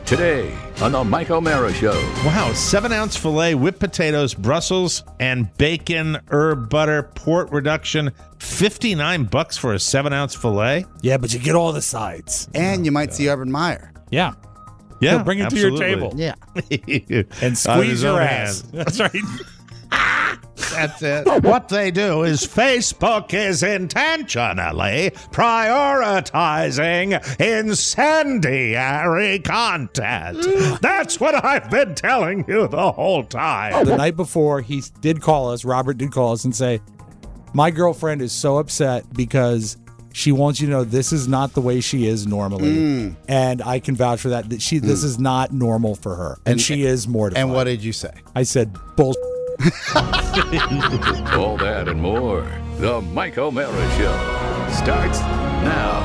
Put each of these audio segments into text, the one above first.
today on the Mike O'Mara Show. Wow, 7-ounce filet, whipped potatoes, Brussels, and bacon, herb butter, port reduction. $59 for a 7-ounce filet? Yeah, but you get all the sides. And you might see Urban Meyer. Yeah. Yeah, He'll bring it absolutely. to your table. Yeah. And squeeze your ass. That's right. That's it. What they do is Facebook is intentionally prioritizing incendiary content. That's what I've been telling you the whole time. The night before, he did call us, Robert did call us and say, my girlfriend is so upset because she wants you to know this is not the way she is normally. And I can vouch for that. This is not normal for her. And she is mortified. And what did you say? I said, bullshit. All that and more. The Mike O'Mara Show starts now.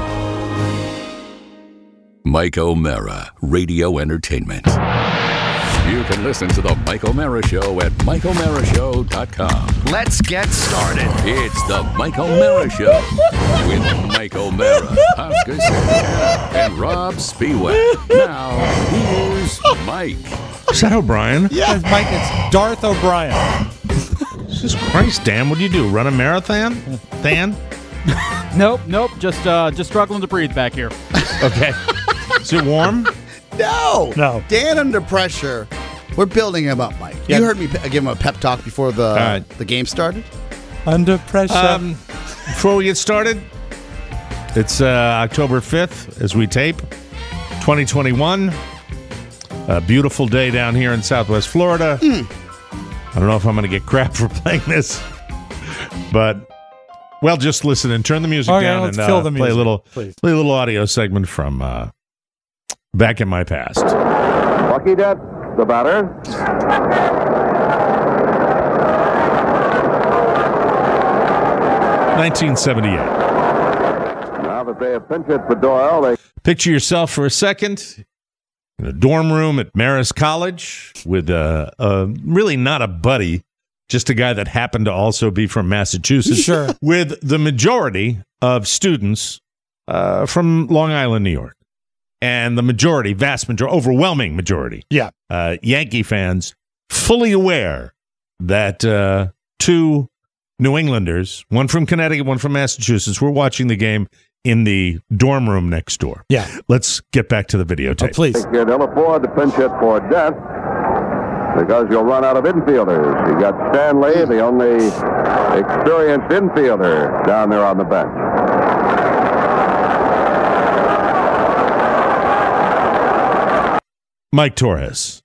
Mike O'Mara, Radio Entertainment. You can listen to the Mike O'Mara Show at MikeO'MaraShow.com. Let's get started. It's the Mike O'Mara Show with Mike O'Mara, Oscar Santana, and Rob Spiewak. Now, here's Mike. Is that O'Brien? Yeah, Mike, it's Darth O'Brien. Jesus Christ, Dan, what do you do? Run a marathon? Dan? Nope. Just struggling to breathe back here. Okay. Is it warm? No. Dan under pressure. We're building him up, Mike. You heard me give him a pep talk before the game started? Under pressure. Before we get started, it's October 5th as we tape, 2021. A beautiful day down here in Southwest Florida. I don't know if I'm going to get crap for playing this, but, well, just listen and turn the music down and kill the play a music, little audio segment from back in my past. Bucky Dent, the batter. 1978. Now that they have pinch hit for Doyle, they Picture yourself for a second in a dorm room at Marist College with really not a buddy, just a guy that happened to also be from Massachusetts. Sure. With the majority of students from Long Island, New York. And the majority, vast majority, overwhelming majority, Yankee fans, fully aware that two New Englanders, one from Connecticut, one from Massachusetts, were watching the game in the dorm room next door. Yeah. Let's get back to the videotape. Please. they'll afford the pinch hit for Dent because you'll run out of infielders. You got Stanley, the only experienced infielder down there on the bench. Mike Torres.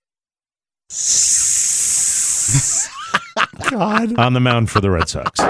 God. On the mound for the Red Sox.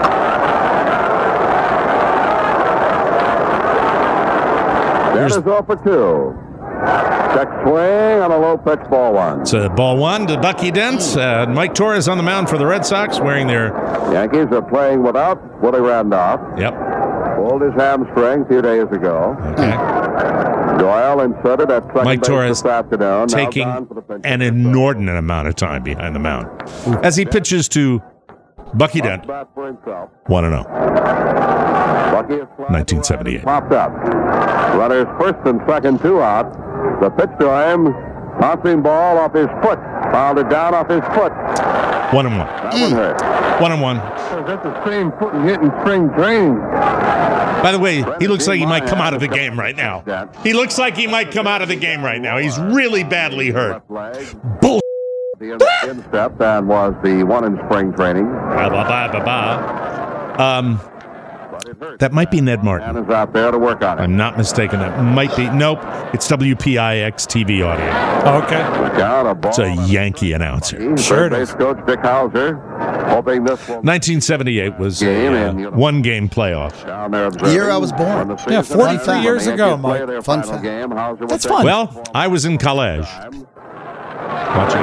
Dent is 0 for 2. Check swing on a low pitch, ball one. It's ball one to Bucky Dent. Mike Torres on the mound for the Red Sox, wearing their... Yankees are playing without Willie Randolph. Yep. Pulled his hamstring 2 days ago. Okay. Doyle inserted at second Mike base Torres this afternoon. taking Now down for the pinch an hit. inordinate amount of time behind the mound as he pitches to Bucky Dent, Bat for himself. 1-0. Bucky is flying 1978. Popped up. Runners first and second, 2 out. The pitch to him. Bouncing ball off his foot. Fouled it down off his foot. 1-1. That one hurt. 1-1. That's the same foot and hitting spring training. By the way, he looks like he might come out of the game right now. He looks like he might come out of the game right now. He's really badly hurt. Bull. The instep and was the one in spring training. That might be Ned Martin. And is out there to work on it. I'm not mistaken. That might be. Nope. It's WPIX TV audio. Okay. It's a Yankee announcer. Sure it Base is. coach Dick Hauser hoping this will 1978 was a one-game playoff. down there observing. Year I was born. Yeah, 43 years When the ago, Yankees play Mike. their Fun final fact. game, Hauser will That's take fun. Well, I was in college watching.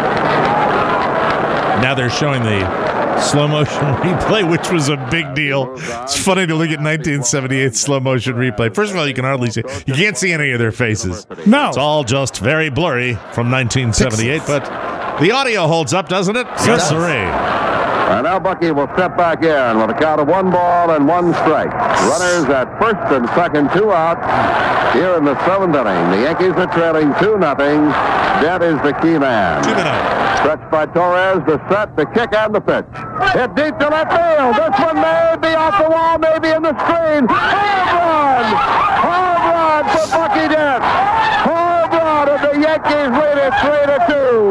Now they're showing the slow motion replay, which was a big deal. It's funny to look at 1978 slow motion replay. First of all, you can hardly see. You can't see any of their faces. No. It's all just very blurry from 1978, but the audio holds up, doesn't it? Yes, sirree. And now Bucky will step back in with a count of 1 ball and 1 strike. Runners at first and second, 2 out. Here in the 7th inning, the Yankees are trailing 2-0. Dent is the key man. Stretched by Torres, the set, the kick, and the pitch. Hit deep to left field. This one may be off the wall, maybe in the screen. Home run! Home run for Bucky Dent. Home run, and the Yankees lead it 3-2.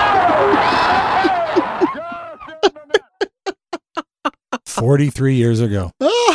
43 years ago.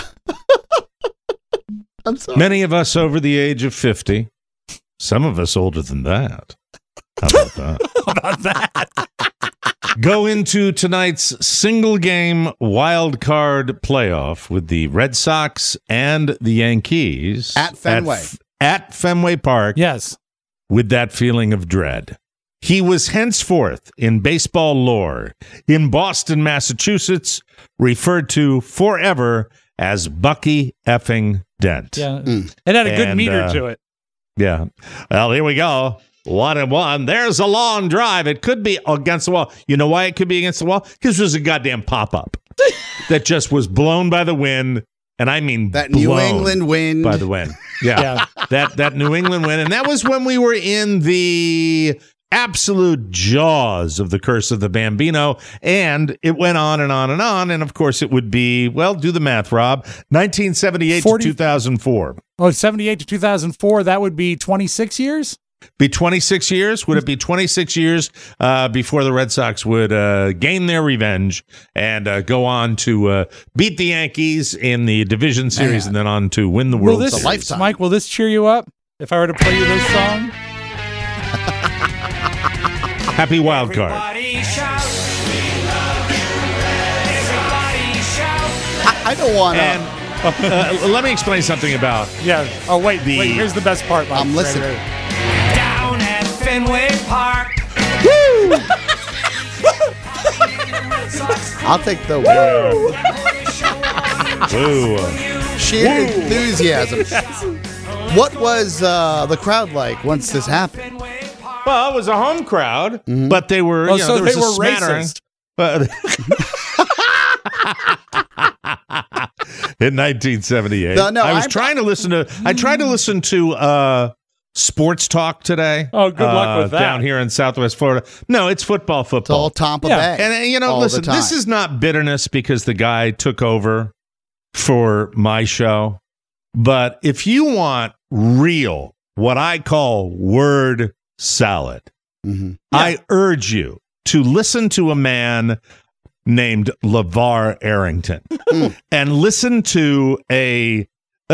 I'm sorry. Many of us over the age of 50. Some of us older than that. How about that? How about that? Go into tonight's single game wild card playoff with the Red Sox and the Yankees At Fenway. At Fenway Park. Yes. With that feeling of dread. He was henceforth in baseball lore in Boston, Massachusetts, referred to forever as Bucky effing Dent. Yeah. It had a good meter to it. Yeah. Well, here we go. 1-1. There's a long drive. It could be against the wall. You know why it could be against the wall? Because it was a goddamn pop-up that just was blown by the wind. And I mean that New England wind. By the wind. Yeah. That New England wind. And that was when we were in the absolute jaws of the curse of the Bambino. And it went on and on and on. And, of course, it would be, well, do the math, Rob, 1978 to 2004. Oh, 78 to 2004, that would be 26 years? Be 26 years? Would it be 26 years before the Red Sox would gain their revenge and go on to beat the Yankees in the division series and then on to win the World Series? Lifetime. Mike, will this cheer you up if I were to play you this song? Happy wild card. I don't want to. And let me explain something about. Yeah. Oh, wait. Here's the best part, Mike. I'm listening. Down at Fenway Park. Woo! I'll take the woo. Woo. Sheer enthusiasm. What was the crowd like once this happened? Well, it was a home crowd, but they were, Oh, you know, so there was they a were smattering. racist. But in 1978, I tried to listen to sports talk today. Oh, good luck with that. Down here in Southwest Florida. No, it's football. It's all Tampa Bay. And, you know, all listen, the time. this is not bitterness because the guy took over for my show. But if you want real, what I call word salad, I urge you to listen to a man named LeVar Arrington and listen to a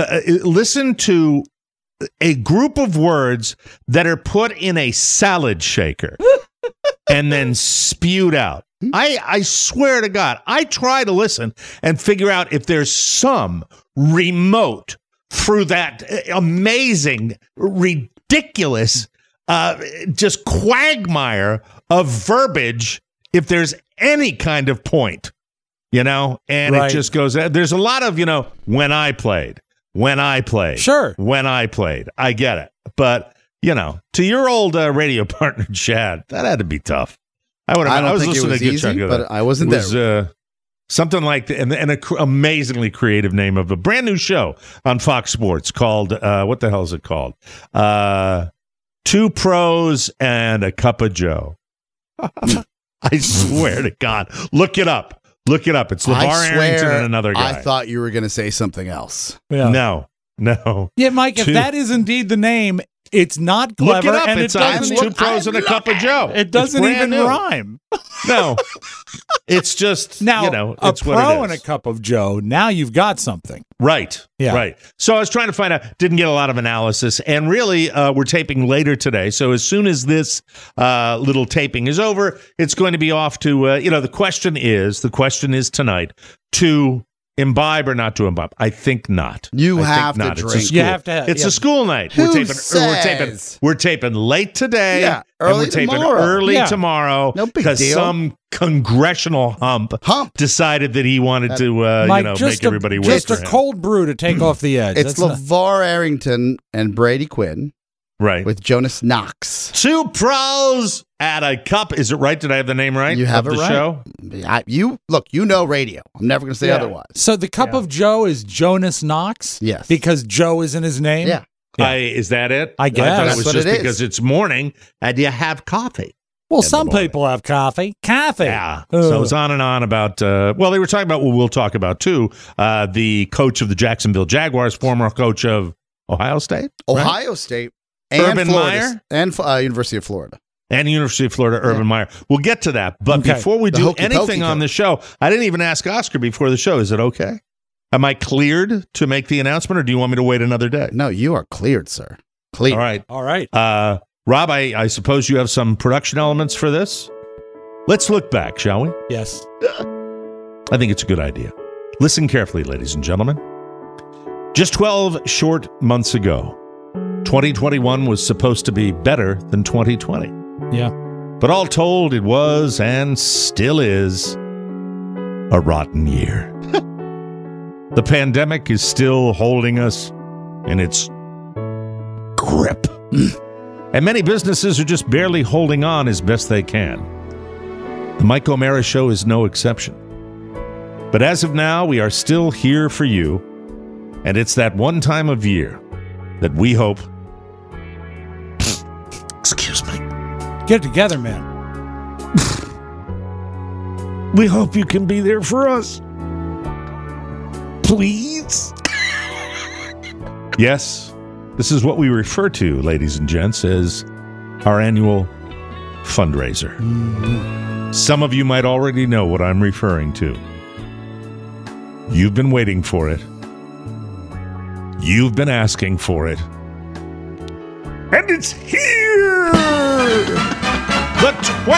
group of words that are put in a salad shaker and then spewed out. I swear to God, I try to listen and figure out if there's some remote through that amazing, ridiculous, just quagmire of verbiage, if there's any kind of point, you know, and it just goes, there's a lot of, you know, when I played, Sure. when I played, I get it. But, you know, to your old radio partner, Chad, that had to be tough. I was listening to a good chunk of that. But I wasn't there. Something like, and an amazingly creative name of a brand new show on Fox Sports called, what the hell is it called? Two Pros and a Cup of Joe. I swear to God. Look it up. It's LeVar Arrington and another guy. I thought you were going to say something else. Yeah. No. Yeah, Mike, if that is indeed the name, it's not clever. Look it up. And it's it doesn't Two Pros and a Cup of Joe. It doesn't even rhyme. No. It's just, now, you know, a it's what pro it is. and a cup of Joe. Now you've got something. Right. Yeah. Right. So I was trying to find out, didn't get a lot of analysis. And really, we're taping later today. So as soon as this little taping is over, it's going to be off to, you know, the question is tonight, to imbibe or not to imbibe? I think not. You I have think to not. drink. It's a school. You have to have- It's yeah. a school night. Who We're taping late today. Yeah, and early we're taping tomorrow. early Yeah. tomorrow. No big because deal. some congressional hump decided that he wanted to, Mike, make everybody wait just for a him. cold brew to take off the edge. It's That's not- LeVar Arrington and Brady Quinn. Right. With Jonas Knox. 2 pros at a cup. Is it right? Did I have the name right? You have of it the right. show? You know radio. I'm never going to say otherwise. So the Cup of Joe is Jonas Knox? Yes. Because Joe is in his name? Yeah. Is that it? I guess. I thought it That's was what just it is. because it's morning and you have coffee. Well, in the some morning. people have coffee. Coffee. Yeah. So it's on and on about, they were talking about what we'll talk about too. The coach of the Jacksonville Jaguars, former coach of Ohio State. Ohio State. And Urban Florida, Meyer? and University of Florida. And University of Florida, Urban Meyer. We'll get to that. But Okay. before we The do hokey anything pokey on the show, I didn't even ask Oscar before the show. Is it okay? Am I cleared to make the announcement, or do you want me to wait another day? No, you are cleared, sir. Cleared. All right. Rob, I suppose you have some production elements for this? Let's look back, shall we? Yes. I think it's a good idea. Listen carefully, ladies and gentlemen. Just 12 short months ago, 2021 was supposed to be better than 2020. Yeah. But all told, it was and still is a rotten year. The pandemic is still holding us in its grip. And many businesses are just barely holding on as best they can. The Mike O'Mara Show is no exception. But as of now, we are still here for you. And it's that one time of year that we hope... Excuse me. Get it together, man. We hope you can be there for us. Please? Yes, this is what we refer to, ladies and gents, as our annual fundraiser. Some of you might already know what I'm referring to. You've been waiting for it. You've been asking for it. And it's here! The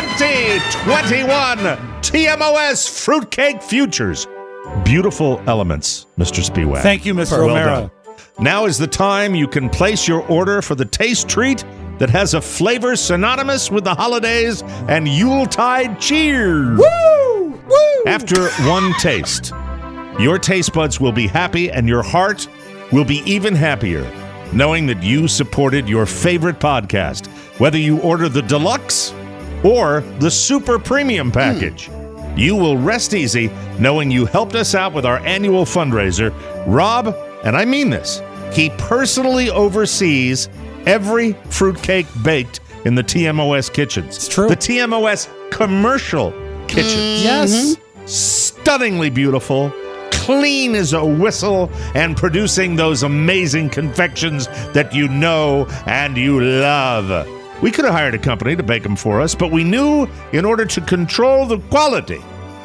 2021 TMOS Fruitcake Futures. Beautiful elements, Mr. Spiewak. Thank you, Mr. Well O'Mara. done. Now is the time you can place your order for the taste treat that has a flavor synonymous with the holidays and Yuletide cheers. Woo! Woo! After one taste, your taste buds will be happy and your heart will be even happier knowing that you supported your favorite podcast, whether you order the deluxe or the super premium package. You will rest easy knowing you helped us out with our annual fundraiser. Rob, and I mean this, he personally oversees every fruitcake baked in the TMOS kitchens. It's true. The TMOS commercial kitchens. Yes. Stunningly beautiful, clean as a whistle, and producing those amazing confections that you know and you love. We could have hired a company to bake them for us, but we knew in order to control the quality,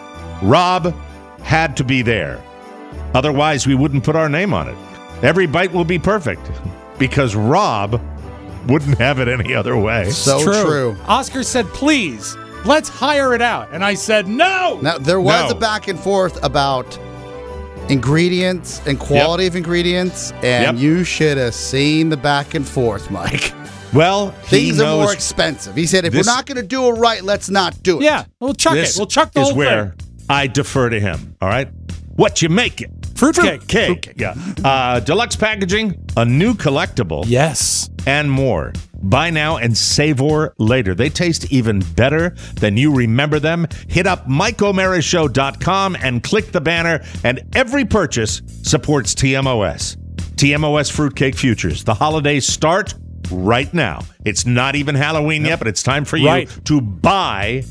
Rob had to be there. Otherwise, we wouldn't put our name on it. Every bite will be perfect because Rob wouldn't have it any other way. So true. Oscar said, please, let's hire it out. And I said, no. Now, there was No. a back and forth about ingredients and quality of ingredients, and Yep. you should have seen the back and forth, Mike. Well, he Things are knows more expensive. He said, if this- we're not going to do it right, let's not do it. Yeah, we'll chuck it. this We'll chuck the is whole where thing. I defer to him. All right, what you make it? Fruitcake. Fruitcake. Yeah. Deluxe packaging, a new collectible, Yes. and more. Buy now and savor later. They taste even better than you remember them. Hit up MikeO'MaraShow.com and click the banner, and every purchase supports TMOS. TMOS Fruitcake Futures. The holidays start right now. It's not even Halloween yet, but it's time for you Right. to buy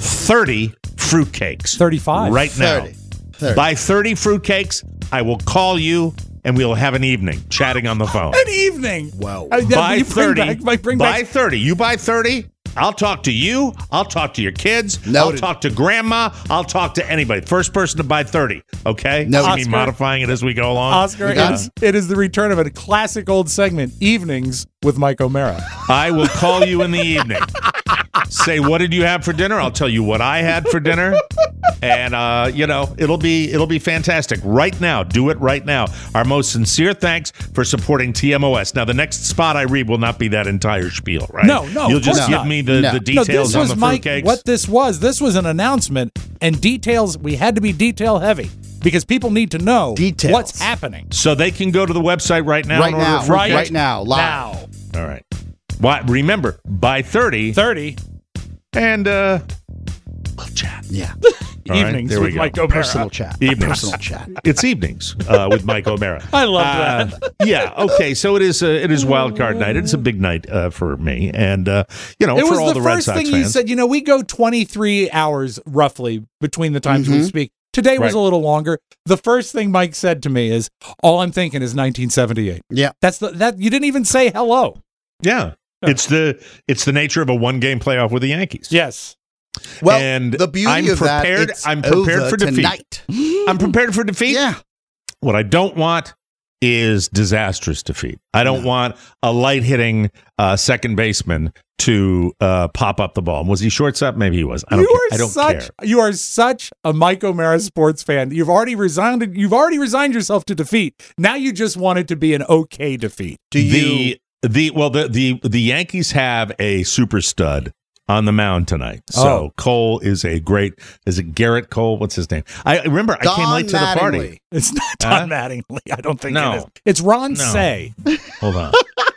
30 fruitcakes. 35. Right now. 30. Buy 30 fruitcakes. I will call you, and we'll have an evening chatting on the phone. An evening. Wow. Buy You 30. bring Buy back 30. You buy 30. I'll talk to you. I'll talk to your kids. Noted. I'll talk to grandma. I'll talk to anybody. First person to buy 30. Okay? Noted. See me modifying it as we go along. Oscar. got It is the return of a classic old segment, Evenings with Mike O'Mara. I will call you in the evening. Say, what did you have for dinner? I'll tell you what I had for dinner. And it'll be fantastic. Right now, do it right now. Our most sincere thanks for supporting TMOS. Now, the next spot I read will not be that entire spiel, right? No, You'll of just course give not. me the No. details this on was the Mike. fruitcakes. What this was an announcement, and details. We had to be detail heavy because people need to know Details. what's happening So they can go to the website right now. Right and order now. fruitcakes? Right now. Live. now. All right. Remember, by 30. 30. And we'll chat. Yeah. Evenings there we with go. Mike O'Mara. Personal chat. Evenings. Personal chat. It's evenings with Mike O'Mara. I love that. Yeah. Okay. So it is wild card night. It's a big night for me, and It for was all the Red first Sox thing fans. you said. We go 23 hours roughly between the times we speak. Today was Right. a little longer. The first thing Mike said to me is, "All I'm thinking is 1978." Yeah. That you didn't even say hello. Yeah. It's the nature of a one-game playoff with the Yankees. Yes. Well, And the beauty I'm of that, prepared- it's I'm prepared over for defeat. tonight. I'm prepared for defeat. Yeah. What I don't want is disastrous defeat. I don't want a light-hitting second baseman to pop up the ball. Was he shortstop? Maybe he was. I don't care. You are such a Mike O'Mara sports fan. You've already resigned yourself to defeat. Now you just want it to be an okay defeat. The Yankees have a super stud on the mound tonight. So Cole is is it Garrett Cole? What's his name? I remember I came late to the party. It's not Don Mattingly. I don't think No. it is. It's Ron Say. Hold on.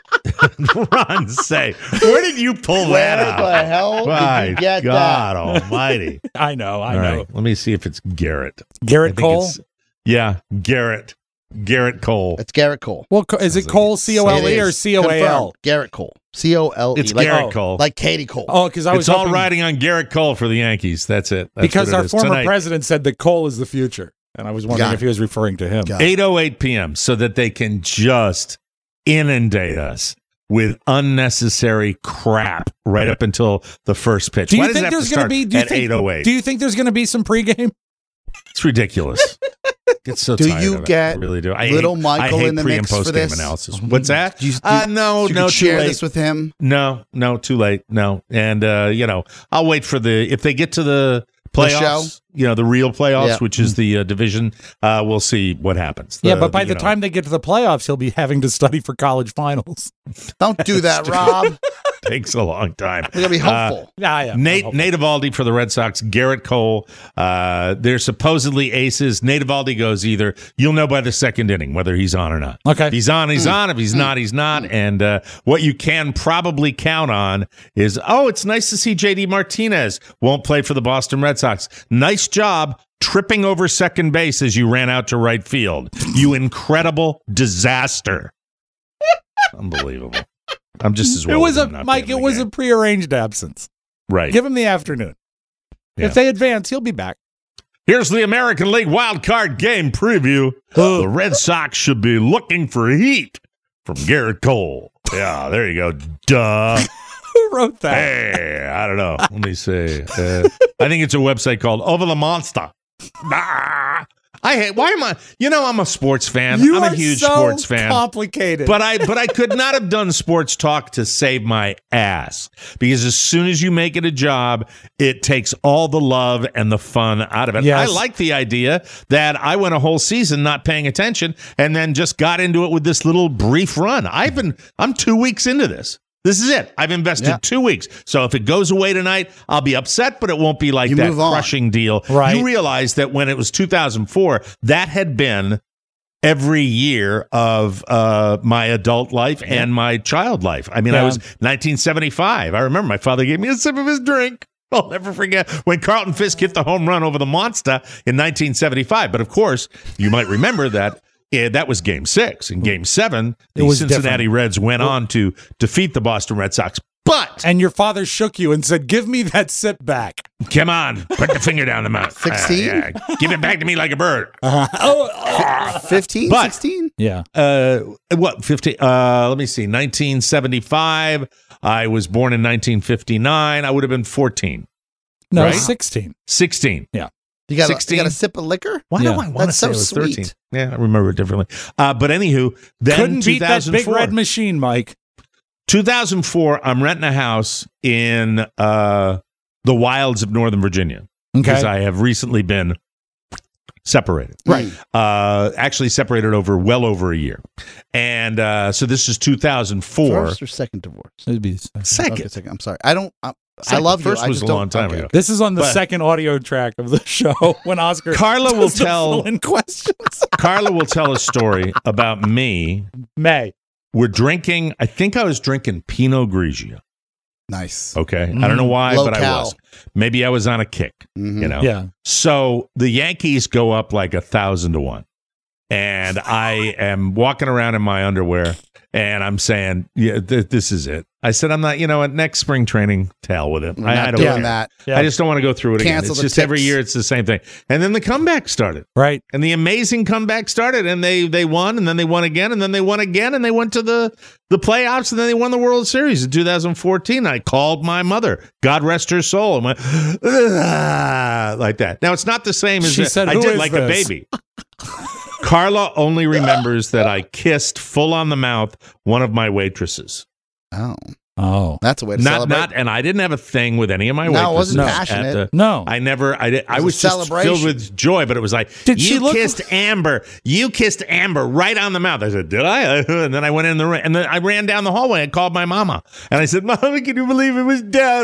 Ron Say. Where did you pull that out? Where the hell My did you get God almighty. I know. All right, let me see if it's Garrett. Garrett I think Cole? Garrett. Garrett Cole. It's Garrett Cole. Well, is it Cole C-O-L-E It or is. C-O-A-L? Confirmed. Garrett Cole. C-O-L-E. It's Garrett Cole. Like Katie Cole. Oh, because I was It's all hoping- riding on Garrett Cole for the Yankees. That's it. That's because what it our is. former Tonight, president said that Cole is the future. And I was wondering Got if he was referring to him. Got it. 8:08 p.m. so that they can just inundate us with unnecessary crap right up until the first pitch. Do you Why does think it have there's to going to start be? at 8:08? Do you think there's going to be some pregame? It's ridiculous. It's so Do tired you of it. get I really do. little Michael I hate in the pre and mix for post game this? analysis. What's that? Do you, No, you no, could too share late. this with him? No, too late. No, and I'll wait for if they get to the playoffs. The real playoffs, Yeah. which is the division. We'll see what happens. But by the time they get to the playoffs, he'll be having to study for college finals. Don't do that, Rob. takes a long time. We're gonna be hopeful. Yeah. Nate Eovaldi for the Red Sox, Garrett Cole. They're supposedly aces. Nate Eovaldi goes either. You'll know by the second inning whether he's on or not. Okay. If he's on, he's on. If he's not, he's not. And what you can probably count on is, it's nice to see JD Martinez won't play for the Boston Red Sox. Nice job tripping over second base as you ran out to right field. You incredible disaster. Unbelievable. I'm just as well. It was as him not Mike. being It in was the a game. prearranged absence. Right. Give him the afternoon. Yeah. If they advance, he'll be back. Here's the American League wild card game preview. The Red Sox should be looking for heat from Garrett Cole. Yeah, there you go. Duh. Who wrote that? Hey, I don't know. Let me see. I think it's a website called Over the Monster. I'm a sports fan. You I'm are a huge so sports fan. complicated. But I could not have done sports talk to save my ass, because as soon as you make it a job, it takes all the love and the fun out of it. Yes. I like the idea that I went a whole season not paying attention and then just got into it with this little brief run. I'm 2 weeks into this. This is it. I've invested 2 weeks. So if it goes away tonight, I'll be upset, but it won't be like You that move on. crushing deal. Right. You realize that when it was 2004, that had been every year of my adult life and my child life. I mean, I was 1975. I remember my father gave me a sip of his drink. I'll never forget when Carlton Fisk hit the home run over the Monster in 1975. But of course, you might remember that. That was Game 6. In Game 7, the was Cincinnati different. Reds went on to defeat the Boston Red Sox. But and your father shook you and said, "Give me that sip back." come on, put the finger down the mouth. 16? Give it back to me like a bird. 15, But- 16? Yeah. What, 50? Let me see. 1975. I was born in 1959. I would have been 14. No, Right? 16. 16. You got 16? a sip of liquor? Why Yeah. do I want to That's say so it was 13? sweet. Yeah, I remember it differently. But anywho, then Couldn't beat that big 2004. red machine, Mike. 2004, I'm renting a house in the wilds of Northern Virginia because I have recently been separated. Right. Actually separated well over a year. And so this is 2004. First or second divorce? It'd be Second. Okay, second. I'm sorry. I Second. love you. First I was just a don't- long time okay. ago. This is on the But- second audio track of the show when Oscar Carla will does the tell fill-in questions. Carla will tell a story about me May. we're drinking. I think I was drinking Pinot Grigio. Nice. Okay. I don't know why, Low but cal. I was. Maybe I was on a kick. You know. Yeah. So the Yankees go up like 1,000 to 1, and I am walking around in my underwear, and I'm saying, "Yeah, this is it." I said, "I'm not. You know what? Next spring training, to hell with it. I don't doing care. that. Yeah. I just don't want to go through it Cancel again. It's the just every tips. year it's the same thing." And then the comeback started. Right. And the amazing comeback started, and they won, and then they won again, and then they won again, and they went to the playoffs, and then they won the World Series in 2014. I called my mother, God rest her soul, and went like that. Now it's not the same as She said, I "Who did is like this?" a baby. Carla remembers that I kissed full on the mouth one of my waitresses. Oh. That's a way to Not, celebrate. and I didn't have a thing with any of my No, it waitresses. wasn't at passionate. No. I never. I was was a just celebration. filled with joy, but it was like, Did she you look- kissed Amber. You kissed Amber right on the mouth. I said, did I? And then I went in the room, and then I ran down the hallway and called my mama, and I said, Mama, can you believe it was Dad?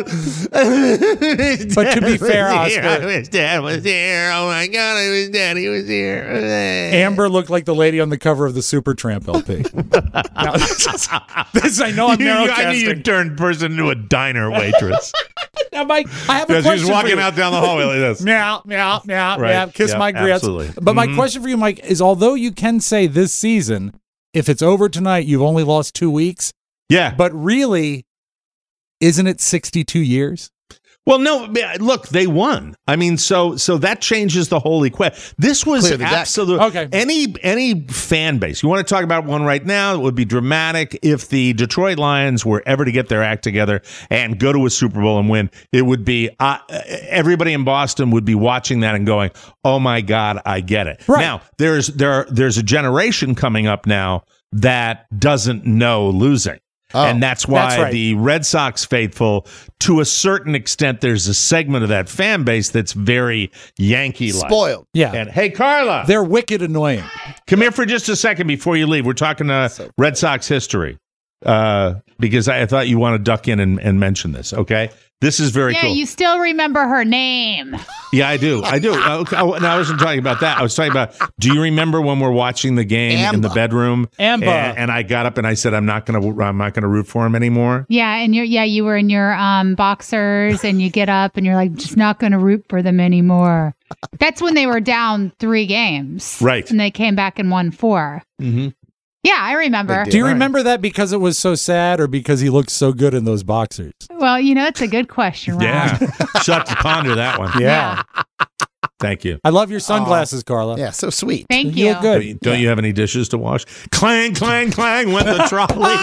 But to be fair, Oscar, Oscar, Dad was here. Oh my God, it was Dad. He was here. Amber looked like the lady on the cover of the Supertramp LP. Now, this I know I'm I knew you narrowcasting. turned person into a diner waitress. Now, Mike, I have a Because question she was walking for you. out down the hallway like this. Meow, meow, meow, Right. meow. Kiss Yeah, my grits. absolutely. But my question for you, Mike, is although you can say this season, if it's over tonight, you've only lost 2 weeks. Yeah. But really, isn't it 62 years? Well, no, look, they won. I mean, so that changes the whole equation. This was Clear the deck. absolute. Okay. Any fan base. You want to talk about one right now that would be dramatic if the Detroit Lions were ever to get their act together and go to a Super Bowl and win. It would be everybody in Boston would be watching that and going, "Oh my God, I get it." Right. Now there's a generation coming up now that doesn't know losing. And that's why That's right. the Red Sox faithful, to a certain extent, there's a segment of that fan base that's very Yankee-like. Spoiled. Yeah. And hey, Carla, They're wicked annoying. come here for just a second before you leave. We're talking Red Sox history because I thought you want to duck in and mention this, okay? This is very Yeah, cool. you still remember her name. Yeah, I do. Okay. No, I wasn't talking about that. I was talking about, do you remember when we're watching the game in the bedroom? Amber. And I got up and I said, I'm not gonna root for him anymore. Yeah, and you were in your boxers, and you get up and you're like, just not going to root for them anymore. That's when they were down 3 games, Right. And they came back and won 4. Mm-hmm. Yeah, I remember. Do you remember that because it was so sad or because he looked so good in those boxers? Well, that's a good question, Rob. Yeah. She'll have to ponder that one. Yeah. Thank you. I love your sunglasses, Carla. Yeah, so sweet. Thank You you. look good. Don't you have any dishes to wash? Clang, clang, clang went the trolley.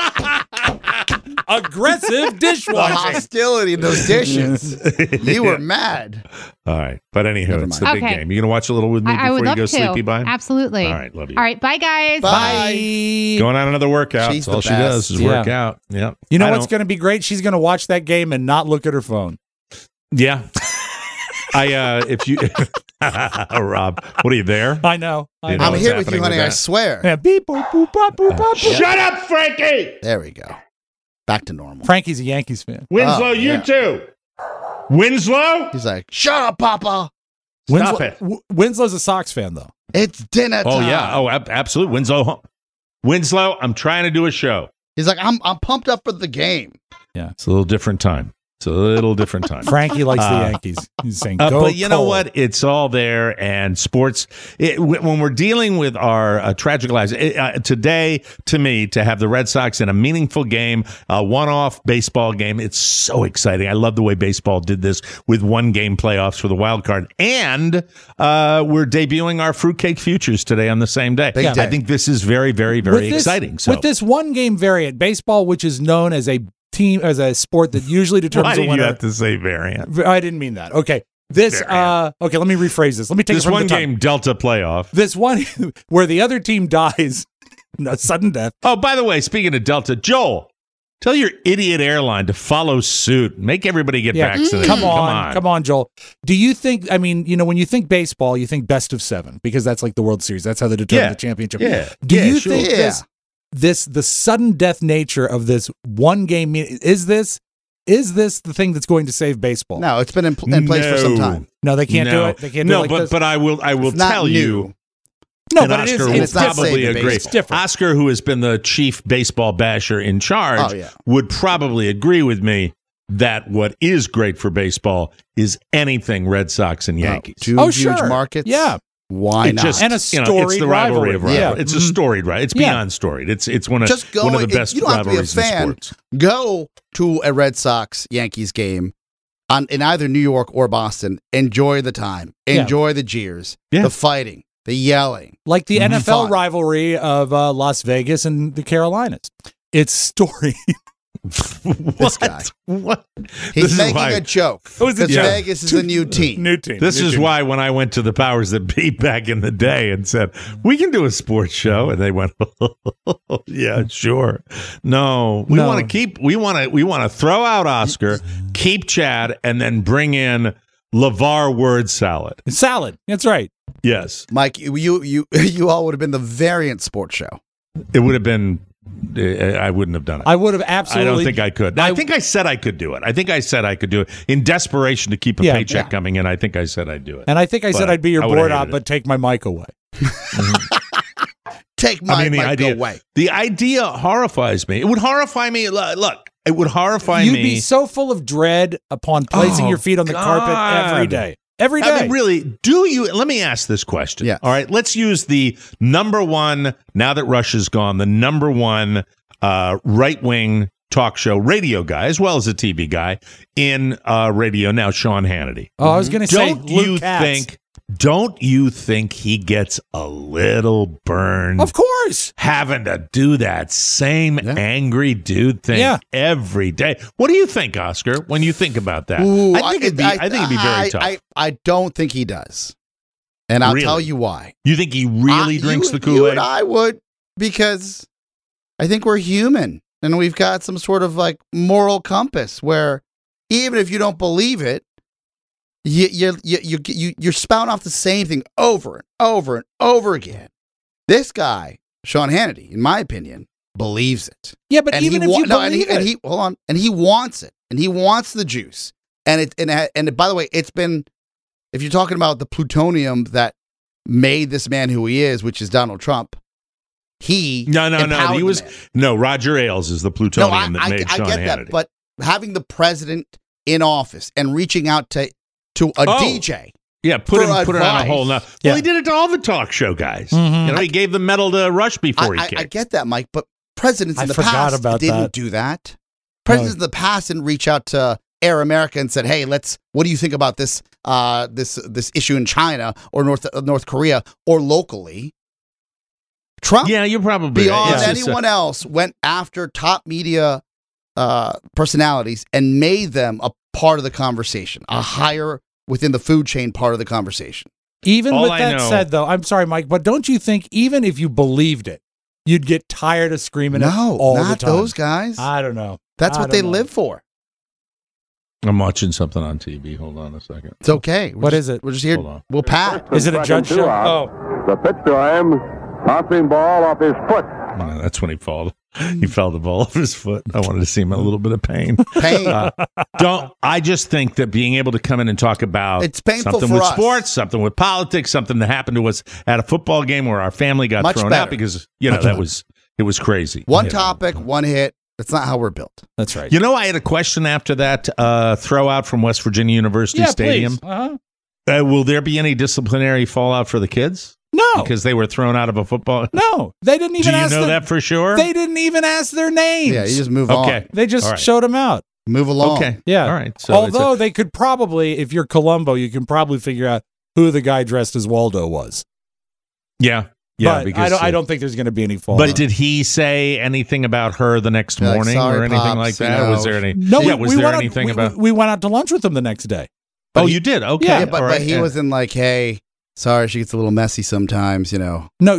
Aggressive The dishwashing. hostility in those dishes. You were mad. All right. But anywho, it's the big Okay. game. You going to watch a little with me I before would you love go to. sleepy bye? Absolutely. All right. Love you. All right. Bye, guys. Bye. Going on another workout. She's That's all the she does best. is Yeah. work out. Yeah. You know I what's don't- going to be great? She's going to watch that game and not look at her phone. Yeah. If you Rob, what are you there? I know. You know I'm what's here with you, happening honey. I that? swear. Yeah, beep, boop, boop, bop, boop, bop, boop. Shut up, Frankie! There we go. Back to normal. Frankie's a Yankees fan. Winslow, Oh, you yeah. too. Winslow? He's like, shut up, Papa. Stop it. Winslow's a Sox fan, though. It's dinner time. Oh, yeah. Oh, absolutely. Winslow, I'm trying to do a show. He's like, I'm pumped up for the game. It's a little different time. It's a little different time. Frankie likes the Yankees. He's saying, go but you know Cole. what? It's all there. And sports, when we're dealing with our tragic lives, today, to me, to have the Red Sox in a meaningful game, a one-off baseball game, it's so exciting. I love the way baseball did this with one-game playoffs for the wild card. And we're debuting our Fruitcake Futures today on the same day. Big day. I think this is very, very, very exciting. So With this one-game variant, baseball, which is known as a sport that usually determines why the did winner. you have to say variant? I didn't mean that. Okay. Okay, let me rephrase this. Let me take This it from one the top. game Delta playoff. This one where the other team dies, a sudden death. Oh, by the way, speaking of Delta, Joel, tell your idiot airline to follow suit. Make everybody get vaccinated. Come on, Joel. Do you think, when you think baseball, you think best of 7 because that's like the World Series. That's how they determine the championship. Yeah. Do you sure. think the sudden death nature of this one game, is this the thing that's going to save baseball? No, it's been in place for some time. No, they can't do it. They can't do it like this? but I will It's not tell you. new. No, and but Oscar it is, would it's probably different. agree. It's different. Oscar, who has been the chief baseball basher in charge, Oh, yeah. would probably agree with me that what is great for baseball is anything Red Sox and Yankees. Two huge sure. markets. Yeah. Why It not? just, And a it's storied the rivalry of rivalry. rivalry. Yeah. It's a storied rivalry. It's Yeah. beyond storied. It's one of Just go. one of the best You don't have to be a rivalries in fan. sports. Go to a Red Sox Yankees game in either New York or Boston. Enjoy the time. Yeah. Enjoy the jeers, Yeah. the fighting, the yelling. Like the NFL Fun. rivalry of Las Vegas and the Carolinas. It's storied. This guy. What? He's This is making why- a joke. It was a Because joke. Vegas is a new team. New team. This New is team. why when I went to the powers that be back in the day and said, we can do a sports show. And they went, yeah, sure. No, we No. want to throw out Oscar, keep Chad, and then bring in LeVar word salad. Salad. That's right. Yes. Mike, you all would have been the variant sports show. It would have been, I wouldn't have done it. I would have I absolutely. don't think I could. I think I said I could do it. I think I said I could do it. In desperation to keep a Yeah, paycheck yeah. coming in, I think I said I'd do it. And I think I said But I'd be your I would've board hated op, it. but take my mic away. Take my the mic idea, away. The idea horrifies me. It would horrify me. Look, it would horrify You'd me. be so full of dread upon placing Oh, your feet on the carpet every God. day. Every day. I mean, really, do you? Let me ask this question. Yes. All right, let's use the number one, now that Russia's gone, the number one right-wing talk show radio guy, as well as a TV guy, in radio now, Sean Hannity. Oh, I was going to say, Don't you think he gets a little burned? Of course. Having to do that same angry dude thing every day. What do you think, Oscar, when you think about that? Ooh, I think it'd be very tough. I don't think he does. And I'll Really? tell you why. You think he really drinks the You Kool-Aid? and I would, because I think we're human and we've got some sort of moral compass where even if you don't believe it, you're spouting off the same thing over and over and over again. This guy, Sean Hannity, in my opinion, believes it. Yeah, but even if you believe it. and he hold on, and he wants it, and he wants the juice. And by the way, it's been, if you're talking about the plutonium that made this man who he is, which is Donald Trump, No, Roger Ailes is the plutonium that made Sean I get Hannity. that, but having the president in office and reaching out to a DJ. Yeah, put it on a advice. whole nother. Well, he did it to all the talk show guys. Mm-hmm. He gave the medal to Rush before he came. I get that, Mike, but presidents in the forgot past about didn't that. do that. Presidents in the past didn't reach out to Air America and said, "Hey, what do you think about this this issue in China or North Korea or locally?" Trump, Yeah, you're probably beyond right. It's just anyone else, went after top media personalities and made them a part of the conversation, a higher within the food chain part of the conversation. Even All with I that know- said, though, I'm sorry, Mike, but don't you think even if you believed it, you'd get tired of screaming it No, all not the time? those guys. I don't know. That's I what they don't know. live for. I'm watching something on TV. Hold on a second. It's okay. What is it? We're just here. Hold on. We'll pat. Is it a judge show? Oh, The pitch to him. Bouncing ball off his foot. That's when he fell. He fell the ball off his foot. I wanted to see him in a little bit of pain. Pain. I just think that being able to come in and talk about It's painful something for with us. sports, something with politics, something that happened to us at a football game where our family got Much thrown better. out because it was crazy. One You know. topic, one hit. That's not how we're built. that's right. You know, I had a question after that throw out from West Virginia University yeah, Stadium. please. Uh-huh. Will there be any disciplinary fallout for the kids No, because they were thrown out of a football? no, they didn't Do even you ask know that for sure? They didn't even ask their names. Yeah, you just move Okay. on. They just All right. showed them out. Move along. Okay. Yeah. All right. So Although they could probably, if you're Columbo, you can probably figure out who the guy dressed as Waldo was. yeah. But Because I don't think there's going to be any fallout. But did he say anything about her the next Like, morning sorry, or anything Pops, like you that? know. Was there any? No, yeah, was there went anything out, about? we went out to lunch with him the next day. Oh, you did. Okay. Yeah, Yeah, but, All but right. he wasn't like, hey, sorry, she gets a little messy sometimes, you know. No,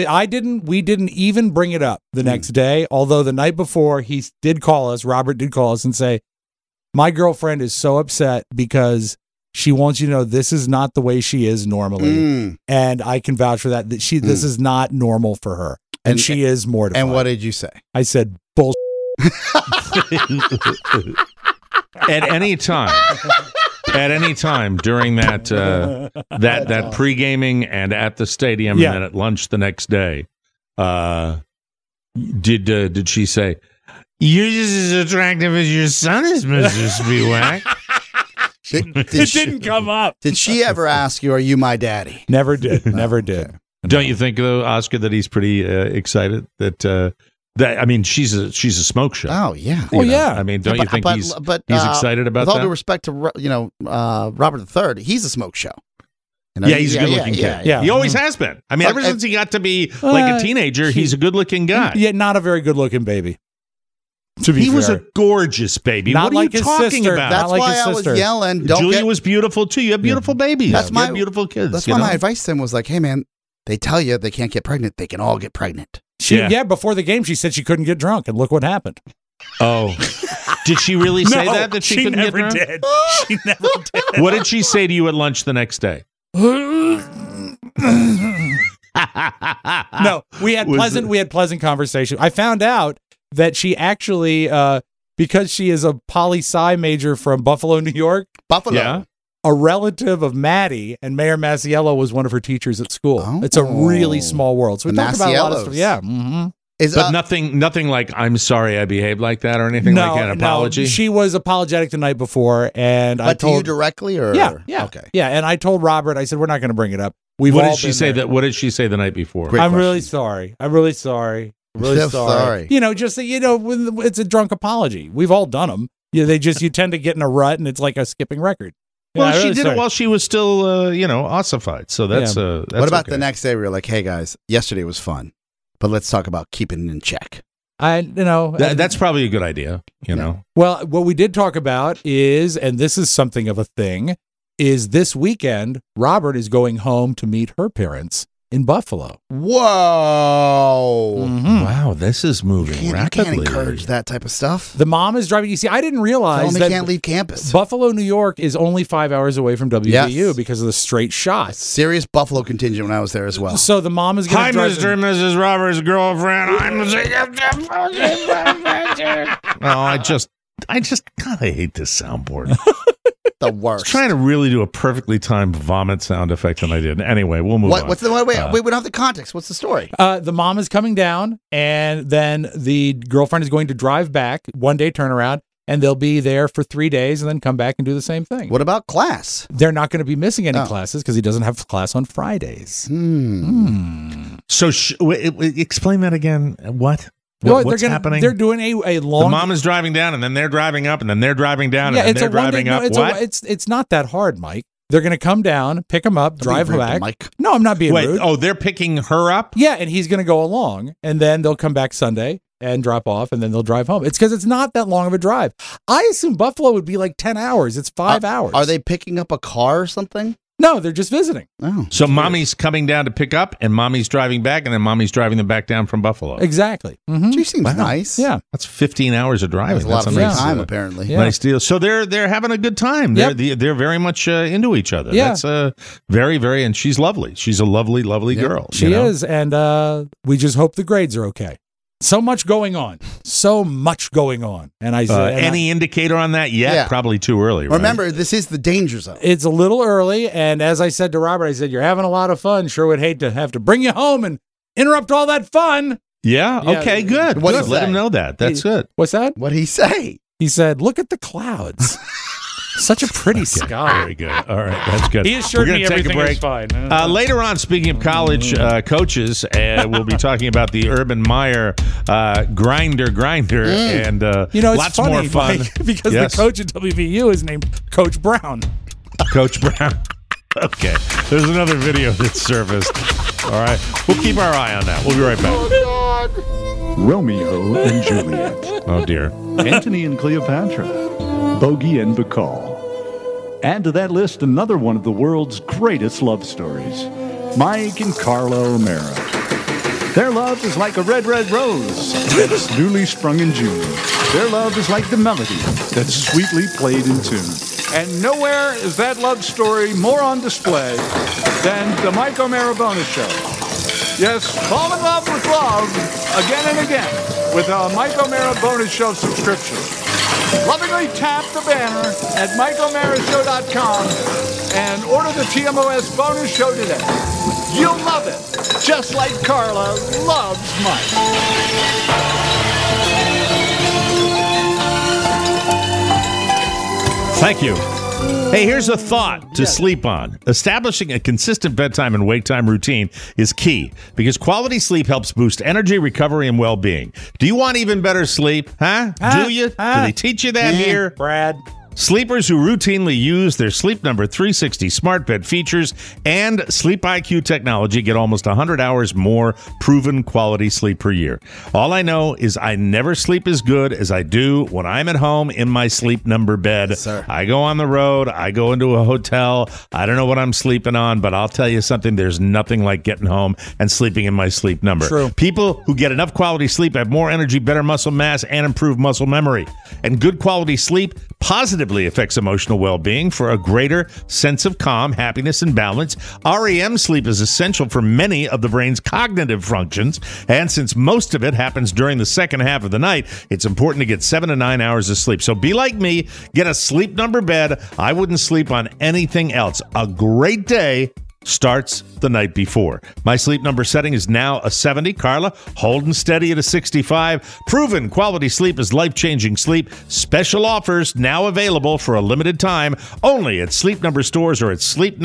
we didn't even bring it up the next day. Although the night before, he did call us. Robert did call us and say, "My girlfriend is so upset because she wants you to know this is not the way she is normally, and I can vouch for that. That this is not normal for her, and she is mortified." And what did you say? I said, "Bull." At any time, at any time during that that pre-gaming and at the stadium and then at lunch the next day, did she say, "You're just as attractive as your son is, Mr. Spiewak"? It didn't come up. Did she ever ask you, "Are you my daddy"? Never did. Never did. Don't you think, though, Oscar, that he's pretty excited that? I mean, she's a smoke show. Oh yeah. You know? I mean, don't you think he's excited about that? With all due respect to Robert III, he's a smoke show. You know, yeah, he's a good-looking kid. Yeah. He always has been. I mean, ever since he got to be like a teenager, he's a good-looking guy. Yeah, not a very good-looking baby. To be he fair. was a gorgeous baby. Not what are like you his talking sister. about? That's Not like why his I was sister. yelling. Julia was beautiful too. You have beautiful babies. That's You my have beautiful kids. That's you why know? my advice to him was like, "Hey, man, they tell you they can't get pregnant. They can all get pregnant." Before the game, she said she couldn't get drunk, and look what happened. Oh, did she really say that she couldn't never get drunk? did. She never did. What did she say to you at lunch the next day? No, we had pleasant conversation. I found out that she actually, because she is a poli-sci major from Buffalo, New York. Yeah. A relative of Maddie, and Mayor Masiello was one of her teachers at school. Oh. It's a really small world. So we The talked about a lot of Masiellos. stuff. Yeah. Mm-hmm. But nothing like "I'm sorry I behaved like that" or anything like that. An apology. No, she was apologetic the night before, and I But to told you directly, or yeah, okay. yeah. And I told Robert, I said we're not going to bring it up. What all did she been say there. What did she say the night before? Great I'm question. really sorry. I'm really sorry. I'm really So sorry. You know, just when it's a drunk apology. We've all done them. You tend to get in a rut, and it's like a skipping record. Well, Yeah, she really did sorry. it while she was still, ossified. So that's What about okay. the next day? We were like, "Hey guys, yesterday was fun, but let's talk about keeping it in check." That's probably a good idea. You know. Well, what we did talk about is, and this is something of a thing, is this weekend, Robert is going home to meet her parents in Buffalo. Whoa! Mm-hmm. Wow, this is moving You rapidly. can't encourage that type of stuff. The mom is driving. You see, I didn't Tell realize them they that can't leave campus. Buffalo, New York is only 5 hours away from WVU Yes. because of the straight shot. Serious Buffalo contingent when I was there as well. So the mom is going Hi, to drive. Mr. and Mrs. Robert's girlfriend. I just kind of hate this soundboard. The I worst. was trying to really do a perfectly timed vomit sound effect, and I didn't. Anyway, we'll move on. What's the wait? We don't have the context. What's the story? The mom is coming down, and then the girlfriend is going to drive back, 1 day turnaround, and they'll be there for 3 days and then come back and do the same thing. What about class? They're not going to be missing any Oh. classes because he doesn't have class on Fridays. So explain that again. What? Well, What's happening? They're doing a long. The mom is driving down, and then they're driving up, and then they're driving down, and then it's they're a 1 day. driving up. What? It's not that hard, Mike. They're going to come down, pick him up, drive rude to back. Mike. No, I'm not being Wait, rude. oh, they're picking her up? Yeah, and he's going to go along, and then they'll come back Sunday and drop off, and then they'll drive home. It's because it's not that long of a drive. I assume Buffalo would be like 10 hours. It's 5 hours. Are they picking up a car or something? No, they're just visiting. Oh, So mommy's coming down to pick up, and mommy's driving back, and then mommy's driving them back down from Buffalo. Exactly. Mhm. she seems nice. Yeah. That's 15 hours of driving. That's a lot of That's free nice, time, apparently. Yeah. Nice deal. So they're having a good time. Yep. They're very much into each other. Yeah. That's very, very, and she's lovely. She's a lovely, lovely girl. She you know? is, and we just hope the grades are okay. So much going on. So much going on. And I said, Any indicator on that yet? Yeah. Probably too early. Right? Remember, this is the danger zone. it's a little early, and as I said to Robert, I said, you're having a lot of fun. Sure would hate to have to bring you home and interrupt all that fun. Yeah. Yeah. Okay. Good. What did Good. he Let say? him know that. That's good. What's that? What'd he say? He said, look at the clouds. Such a pretty sky. Very good. All right. That's good. He assured We're me gonna take a everything break. is fine. Later on, speaking of college coaches, we'll be talking about the Urban Meyer grinder, and You know, it's lots funny, more fun Mike, because Yes. the coach at WVU is named Coach Brown. Coach Brown. Okay, there's another video that surfaced. All right, we'll keep our eye on that. We'll be right back. Romeo and Juliet, Oh dear. Antony and Cleopatra, Bogey and Bacall. Add to that list another one of the world's greatest love stories, Mike and Carla O'Mara. Their love is like a red, red rose that's newly sprung in June. Their love is like the melody that's sweetly played in tune. And nowhere is that love story more on display than the Mike O'Mara Bonus Show. Yes, fall in love with love again and again with a Mike O'Mara Bonus Show subscription. Lovingly tap the banner at MikeO'MaraShow.com and order the TMOS bonus show today. You'll love it, just like Carla loves Mike. Thank you. Hey, here's a thought to sleep on. Establishing a consistent bedtime and wake time routine is key because quality sleep helps boost energy, recovery, and well-being. Do you want even better sleep? Huh? Do you? Do they teach you that here? Brad. Sleepers who routinely use their Sleep Number 360 smart bed features and Sleep IQ technology get almost 100 hours more proven quality sleep per year. All I know is I never sleep as good as I do when I'm at home in my Sleep Number bed. Yes, sir. I go on the road. I go into a hotel. I don't know what I'm sleeping on, but I'll tell you something. There's nothing like getting home and sleeping in my Sleep Number. True. People who get enough quality sleep have more energy, better muscle mass, and improved muscle memory. And good quality sleep positively affects emotional well-being for a greater sense of calm, happiness, and balance. REM sleep is essential for many of the brain's cognitive functions, and since most of it happens during the second half of the night, it's important to get 7 to 9 hours of sleep. So be like me, get a Sleep Number bed. I wouldn't sleep on anything else. A great day starts the night before. My Sleep Number setting is now a 70. Carla, holding steady at a 65. Proven quality sleep is life-changing sleep. Special offers now available for a limited time only at Sleep Number stores or at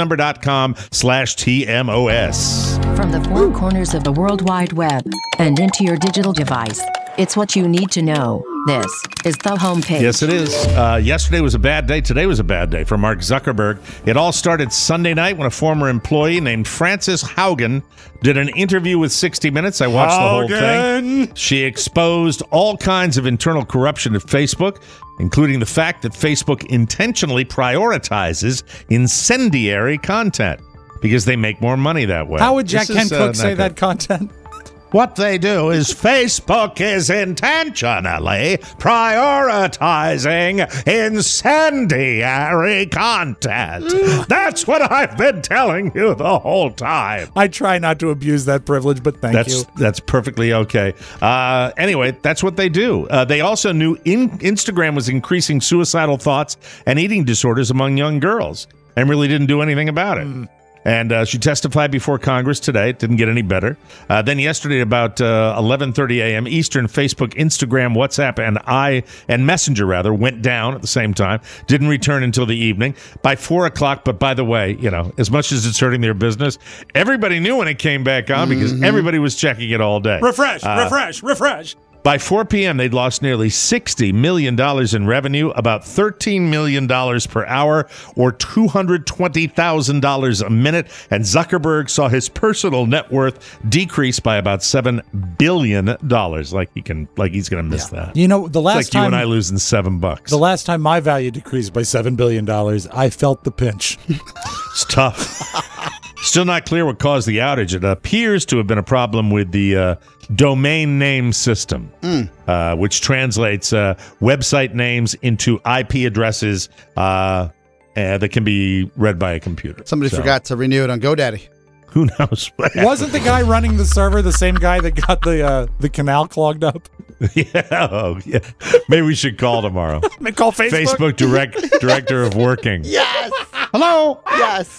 sleepnumber.com/TMOS. From the four corners of the World Wide Web and into your digital device, it's what you need to know. This is the homepage. Yes, it is. Yesterday was a bad day. Today was a bad day for Mark Zuckerberg. It all started Sunday night when a former employee named Frances Haugen did an interview with 60 Minutes. I watched the whole thing. She exposed all kinds of internal corruption at Facebook, including the fact that Facebook intentionally prioritizes incendiary content because they make more money that way. How would Jack Kent Cooke say that content? What they do is Facebook is intentionally prioritizing incendiary content. That's what I've been telling you the whole time. I try not to abuse that privilege, but thank you. That's perfectly okay. Anyway, that's what they do. They also knew Instagram was increasing suicidal thoughts and eating disorders among young girls and really didn't do anything about it. And she testified before Congress today. It didn't get any better. Then yesterday, about 11:30 a.m. Eastern, Facebook, Instagram, WhatsApp, and Messenger went down at the same time. Didn't return until the evening by 4 o'clock. But by the way, as much as it's hurting their business, everybody knew when it came back on because everybody was checking it all day. Refresh. By 4 p.m., they'd lost nearly $60 million in revenue, about $13 million per hour, or $220,000 a minute. And Zuckerberg saw his personal net worth decrease by about $7 billion. Like he's going to miss that. The last it's like time you and I losing $7. The last time my value decreased by $7 billion, I felt the pinch. It's tough. Still not clear what caused the outage. It appears to have been a problem with the domain name system, which translates website names into IP addresses that can be read by a computer. Somebody forgot to renew it on GoDaddy. Who knows? Wasn't the guy running the server the same guy that got the canal clogged up? Yeah. Maybe we should call tomorrow. Call Facebook. Facebook director of working. Yes. Hello. Yes.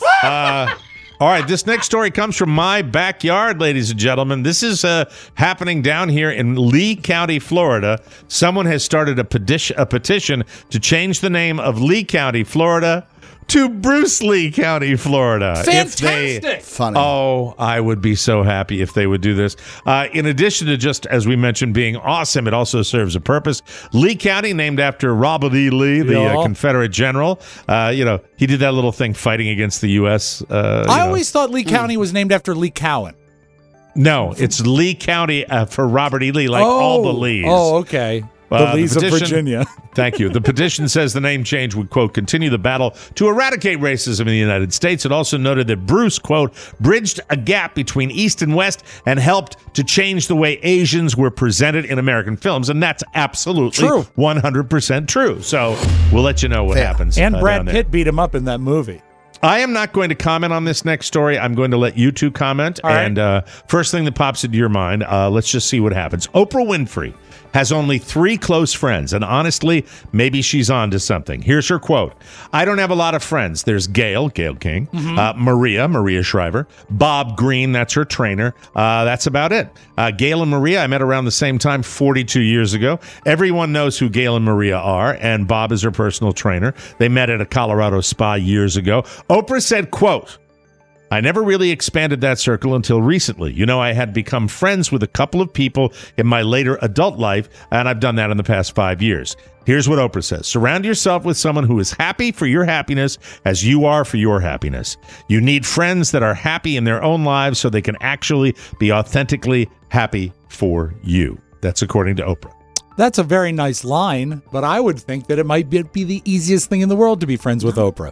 All right, this next story comes from my backyard, ladies and gentlemen. This is happening down here in Lee County, Florida. Someone has started a petition to change the name of Lee County, Florida to Bruce Lee County, Florida. Fantastic! Funny. Oh, I would be so happy if they would do this. In addition to just, as we mentioned, being awesome, it also serves a purpose. Lee County, named after Robert E. Lee, the Confederate general. He did that little thing fighting against the U.S. I always thought Lee County was named after Lee Cowan. No, it's Lee County for Robert E. Lee, all the Lees. Oh, okay. The Lees of Virginia. Thank you. The petition says the name change would, quote, continue the battle to eradicate racism in the United States. It also noted that Bruce, quote, bridged a gap between East and West and helped to change the way Asians were presented in American films. And that's absolutely true. 100% true. So we'll let you know what happens. And Brad Pitt beat him up in that movie. I am not going to comment on this next story. I'm going to let you two comment. All right. And first thing that pops into your mind, let's just see what happens. Oprah Winfrey has only 3 close friends, and honestly, maybe she's on to something. Here's her quote. I don't have a lot of friends. There's Gail King, Maria Shriver, Bob Green, that's her trainer. That's about it. Gail and Maria, I met around the same time 42 years ago. Everyone knows who Gail and Maria are, and Bob is her personal trainer. They met at a Colorado spa years ago. Oprah said, quote, I never really expanded that circle until recently. You know, I had become friends with a couple of people in my later adult life, and I've done that in the past 5 years. Here's what Oprah says. Surround yourself with someone who is happy for your happiness as you are for your happiness. You need friends that are happy in their own lives so they can actually be authentically happy for you. That's according to Oprah. That's a very nice line, but I would think that it might be the easiest thing in the world to be friends with Oprah.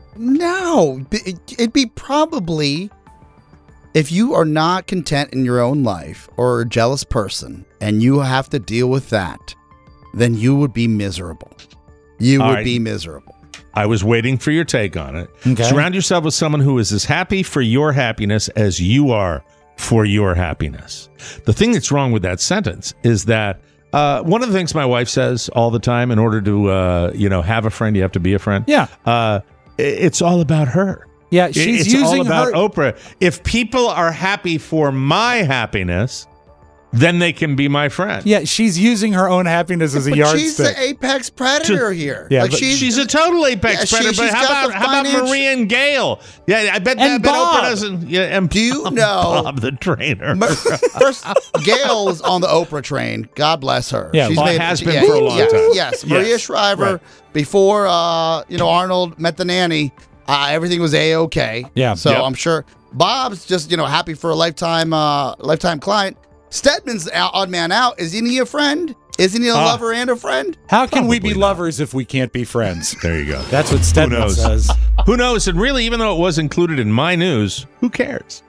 No, it'd be probably, if you are not content in your own life or a jealous person and you have to deal with that, then you would be miserable. You would be miserable. I was waiting for your take on it. Okay. Surround yourself with someone who is as happy for your happiness as you are for your happiness. The thing that's wrong with that sentence is that one of the things my wife says all the time, in order to have a friend, you have to be a friend. Yeah. It's all about her. Yeah, she's it's using all about her. Oprah. If people are happy for my happiness, then they can be my friend. Yeah, she's using her own happiness as a yardstick. She's the apex predator here. Yeah, like but she's a total apex predator. But how about Maria and Gail? Yeah, I bet And Oprah Bob. doesn't. Yeah, and Do you know Bob the trainer? First, Gail is on the Oprah train. God bless her. Yeah, has been for a long time. Yes, Maria Yes, Shriver. right. Before Arnold met the nanny, everything was a-okay. Yeah. So Yep. I'm sure Bob's just happy for a lifetime client. Stedman's odd man out. Isn't he a friend? Isn't he a lover and a friend? How can we Probably be not. lovers if we can't be friends? There you go. That's what Stedman knows? says. Who knows? And really, even though it was included in my news, who cares?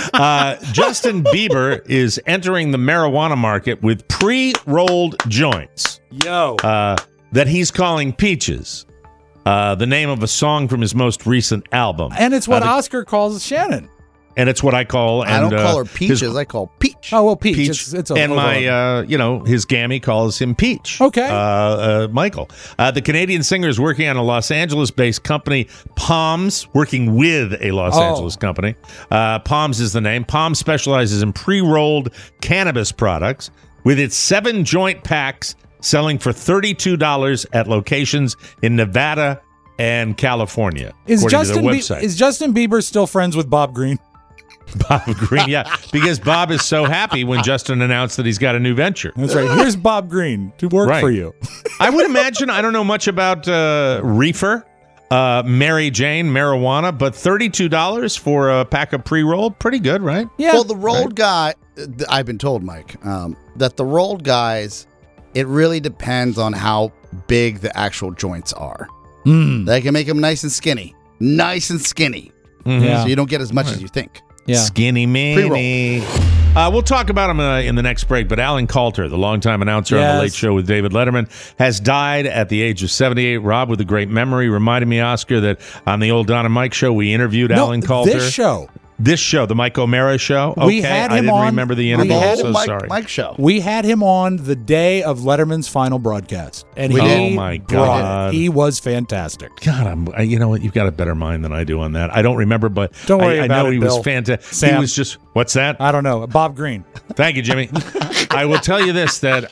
Justin Bieber is entering the marijuana market with pre-rolled joints Yo. that he's calling Peaches, the name of a song from his most recent album. And it's what Oscar calls Shannon. And it's what I call. I And, don't call her his- Peaches. I call Peach. Oh, well, Peach. Peach, It's a and my, his Gammy calls him Peach. Okay. Michael. The Canadian singer is working on a Los Angeles-based company, Palms, working with a Los Angeles company. Palms is the name. Palms specializes in pre-rolled cannabis products with its 7 joint packs selling for $32 at locations in Nevada and California, Is according to their Justin website. Bieber still friends with Bob Green? Bob Green, yeah, because Bob is so happy when Justin announced that he's got a new venture. That's right. Here's Bob Green to work Right. for you. I would imagine, I don't know much about reefer, Mary Jane, marijuana, but $32 for a pack of pre-roll, pretty good, right? Yeah. Well, the rolled guy, I've been told, Mike, that the rolled guys, it really depends on how big the actual joints are. They can make them nice and skinny. Nice and skinny. Yeah. So you don't get as much as you think. Yeah. Skinny Mini. We'll talk about him in the next break, but Alan Coulter, the longtime announcer on The Late Show with David Letterman, has died at the age of 78. Rob, with a great memory, reminded me, Oscar, that on the old Don and Mike show, we interviewed Alan Coulter. This show, the Mike O'Mara show. We Okay, had I him didn't on- remember the we interview. had So Mike, sorry. show. We had him on the day of Letterman's final broadcast, and Oh he my brought God. it. He was fantastic. God, you know what? You've got a better mind than I do on that. I don't remember, but Don't worry I about know it, he Bill. was fantastic. He Sam. was just, what's that? I don't know. Bob Green. Thank you, Jimmy. I will tell you this, that,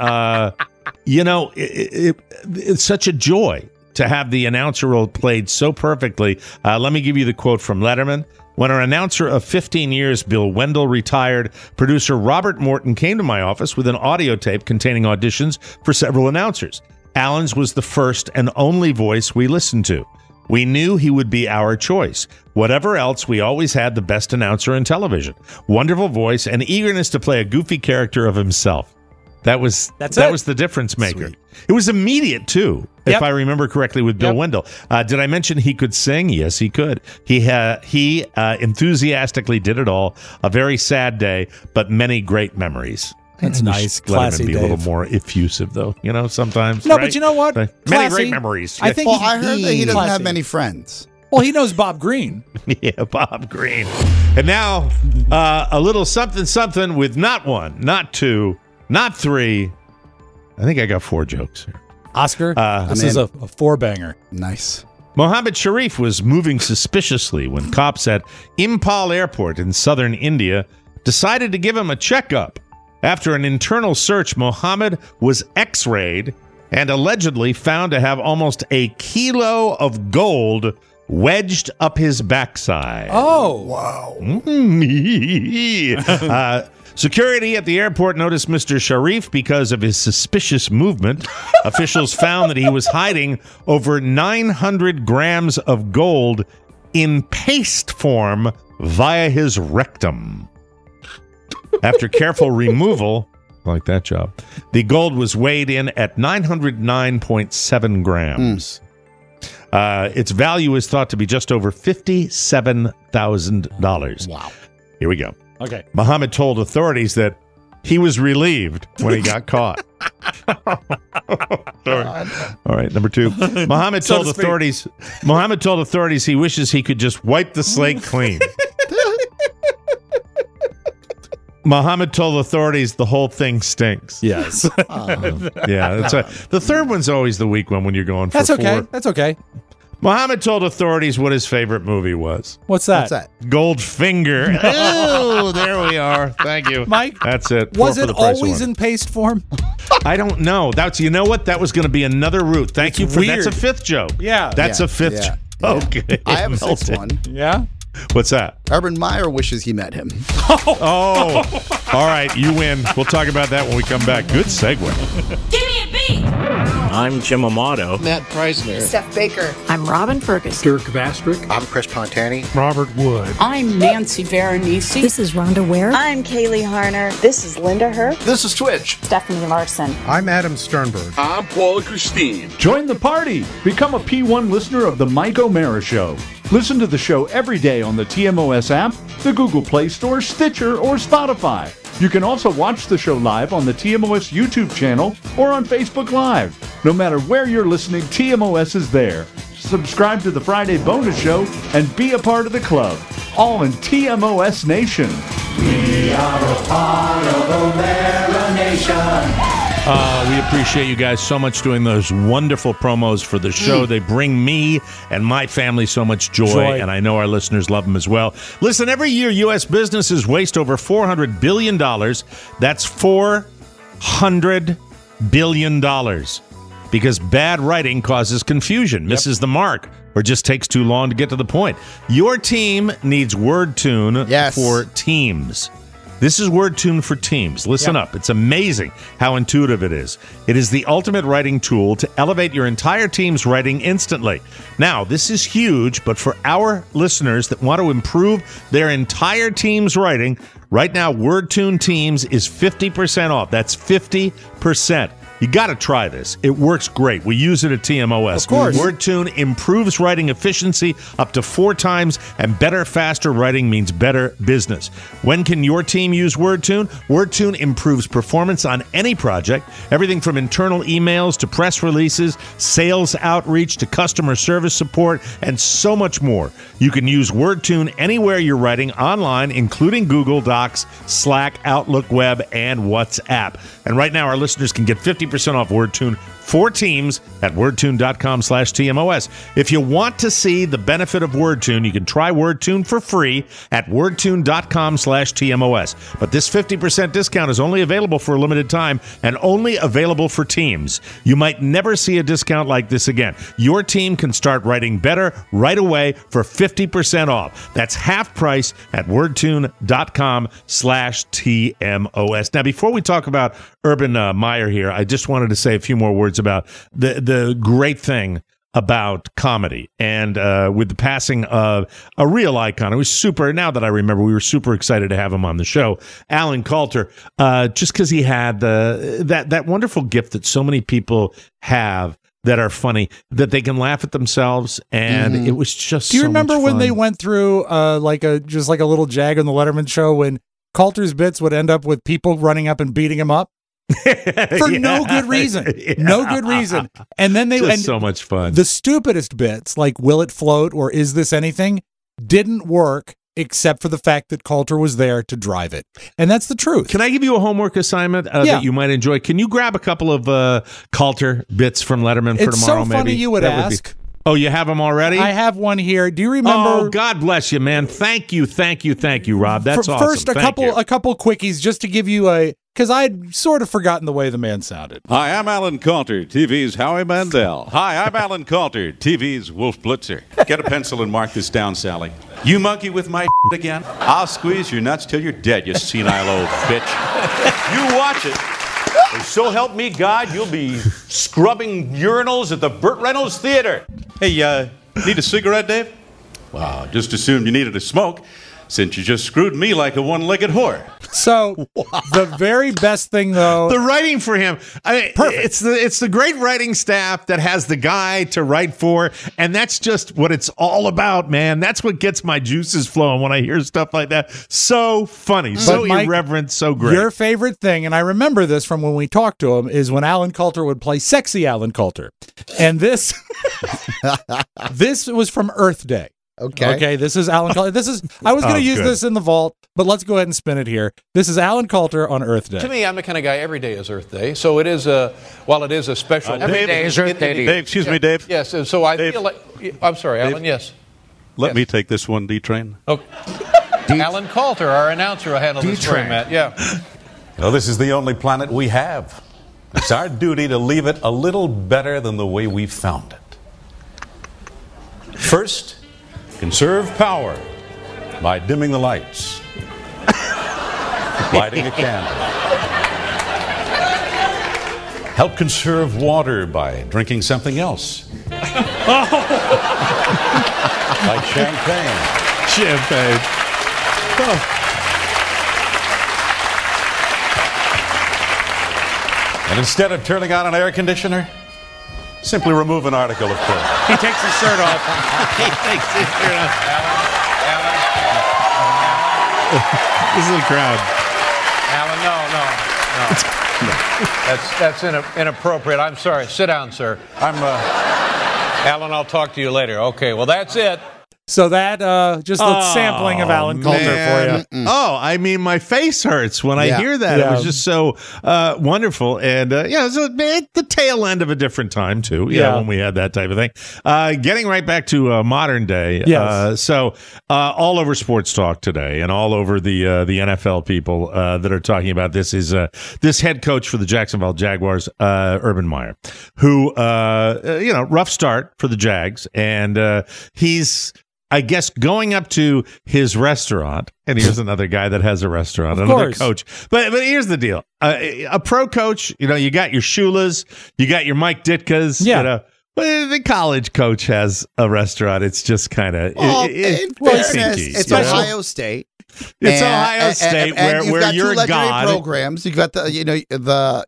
it's such a joy to have the announcer role played so perfectly. Let me give you the quote from Letterman. When our announcer of 15 years, Bill Wendell, retired, producer Robert Morton came to my office with an audio tape containing auditions for several announcers. Alan's was the first and only voice we listened to. We knew he would be our choice. Whatever else, we always had the best announcer in television. Wonderful voice and eagerness to play a goofy character of himself. That was the difference maker. Sweet. It was immediate too, if Yep. I remember correctly, with Bill Wendell. Did I mention he could sing? Yes, he could. He enthusiastically did it all. A very sad day, but many great memories. That's nice. Let Classy him be a Dave. little more effusive, though. Sometimes. No, right? but you know what? Many Classy. great memories. I think Well, I heard that he doesn't have classy. many friends. Well, he knows Bob Green. Yeah, Bob Green. And now, a little something with not one, not two, not three, I think I got 4 jokes here. Oscar, this is a 4-banger. Nice. Mohammed Sharif was moving suspiciously when cops at Impal Airport in southern India decided to give him a checkup. After an internal search, Mohammed was x-rayed and allegedly found to have almost a kilo of gold wedged up his backside. Oh, wow. Security at the airport noticed Mr. Sharif because of his suspicious movement. Officials found that he was hiding over 900 grams of gold in paste form via his rectum. After careful removal, I like that job, the gold was weighed in at 909.7 grams. Its value is thought to be just over $57,000. Wow. Here we go. Okay. Mohammed told authorities that he was relieved when he got caught. Sorry. All right, number 2. Mohammed told authorities he wishes he could just wipe the slate clean. Muhammad told authorities the whole thing stinks. Yes. Yeah, that's right. The third one's always the weak one when you're going for That's okay. 4. That's okay. Muhammad told authorities what his favorite movie was. What's that? What's that? Goldfinger. Oh, there we are. Thank you, Mike. That's it. Was 4 for it the price of always 1. in paste form? I don't know. You know what? That was going to be another route. Thank you for weird. That's a 5th joke. Yeah. That's a 5th joke. Okay. I have a 6th one. Yeah. What's that? Urban Meyer wishes he met him. Oh, all right. You win. We'll talk about that when we come back. Good segue. Give me a beat. I'm Jim Amato. Matt Preisner. Steph Baker. I'm Robin Ferguson. Dirk Vastrick. I'm Chris Pontani. Robert Wood. I'm Nancy Veronese. This is Rhonda Ware. I'm Kaylee Harner. This is Linda Hurt. This is Twitch. Stephanie Larson. I'm Adam Sternberg. I'm Paula Christine. Join the party. Become a P1 listener of The Mike O'Mara Show. Listen to the show every day on the TMOS app, the Google Play Store, Stitcher, or Spotify. You can also watch the show live on the TMOS YouTube channel or on Facebook Live. No matter where you're listening, TMOS is there. Subscribe to the Friday Bonus Show and be a part of the club. All in TMOS Nation. We are a part of O'Mara Nation. We appreciate you guys so much doing those wonderful promos for the show. They bring me and my family so much joy, and I know our listeners love them as well. Listen, every year U.S. businesses waste over $400 billion. That's $400 billion. Because bad writing causes confusion, misses the mark, or just takes too long to get to the point. Your team needs WordTune for Teams. This is WordTune for Teams. Listen up. It's amazing how intuitive it is. It is the ultimate writing tool to elevate your entire team's writing instantly. Now, this is huge, but for our listeners that want to improve their entire team's writing, right now, WordTune Teams is 50% off. That's 50%. You got to try this. It works great. We use it at TMOS. Of course. WordTune improves writing efficiency up to 4 times, and better, faster writing means better business. When can your team use WordTune? WordTune improves performance on any project, everything from internal emails to press releases, sales outreach to customer service support, and so much more. You can use WordTune anywhere you're writing online, including Google Docs, Slack, Outlook Web, and WhatsApp. And right now, our listeners can get 50% off WordTune for Teams at wordtune.com/TMOS. If you want to see the benefit of WordTune, you can try WordTune for free at wordtune.com/TMOS. But this 50% discount is only available for a limited time and only available for Teams. You might never see a discount like this again. Your team can start writing better right away for 50% off. That's half price at wordtune.com/TMOS. Now, before we talk about Urban Meyer here, I just wanted to say a few more words about the great thing about comedy. And with the passing of a real icon, it was super, now that I remember, we were super excited to have him on the show, Alan Coulter, just because he had that wonderful gift that so many people have that are funny, that they can laugh at themselves, and it was just Do you remember much when fun. they went through like a little jag on the Letterman show when Coulter's bits would end up with people running up and beating him up? For no good reason. No good reason. And then just so much fun. The stupidest bits, like will it float or is this anything, didn't work except for the fact that Coulter was there to drive it. And that's the truth. Can I give you a homework assignment that you might enjoy? Can you grab a couple of Coulter bits from Letterman for It's tomorrow? so funny maybe you would That ask. Oh, you have them already? I have one here. Do you remember? Oh, God bless you, man. Thank you, Rob. That's awesome. First, a couple quickies just to give you because I'd sort of forgotten the way the man sounded. Hi, I'm Alan Coulter, TV's Howie Mandel. Hi, I'm Alan Coulter, TV's Wolf Blitzer. Get a pencil and mark this down, Sally. You monkey with my again? I'll squeeze your nuts till you're dead, you senile old bitch. You watch it. And so help me God, you'll be scrubbing urinals at the Burt Reynolds Theater. Hey, need a cigarette, Dave? Well, just assumed you needed a smoke, since you just screwed me like a one-legged whore. So, the very best thing, though... The writing for him, perfect. It's the great writing staff that has the guy to write for, and that's just what it's all about, man. That's what gets my juices flowing when I hear stuff like that. So funny, so Mike, irreverent, so great. Your favorite thing, and I remember this from when we talked to him, is when Alan Coulter would play sexy Alan Coulter. And this was from Earth Day. Okay, this is Alan Coulter. I was going to use this in the vault, but let's go ahead and spin it here. This is Alan Coulter on Earth Day. To me, I'm the kind of guy, every day is Earth Day. So it is while it is a special... every day is Earth Day. Dave, excuse me, Dave. Yes, and so I feel like... I'm sorry, Alan, yes. Let me take this one, D-Train. Okay. Alan Coulter, our announcer, will handle this for you, Matt. Yeah. Well, this is the only planet we have. It's our duty to leave it a little better than the way we found it. First, conserve power by dimming the lights, lighting a candle. Help conserve water by drinking something else. Like champagne. And instead of turning on an air conditioner, simply remove an article of clothing. He takes his shirt off. This is the crowd. Alan, no. That's inappropriate. I'm sorry. Sit down, sir. Alan, I'll talk to you later. Okay, well, that's it. So that, just a sampling of Alan Coulter for you. Oh, I mean, my face hurts when I hear that. It was just so wonderful. And, it was the tail end of a different time, too, when we had that type of thing. Getting right back to modern day. Yes. So all over sports talk today and all over the NFL people that are talking about this is this head coach for the Jacksonville Jaguars, Urban Meyer, who, rough start for the Jags. And he's... I guess going up to his restaurant, and here's another guy that has a restaurant, another coach. But here's the deal: a pro coach, you got your Shulas, you got your Mike Ditkas. The college coach has a restaurant. It's just kind of it's Ohio State. It's Ohio State where you're a god. Programs. You've got the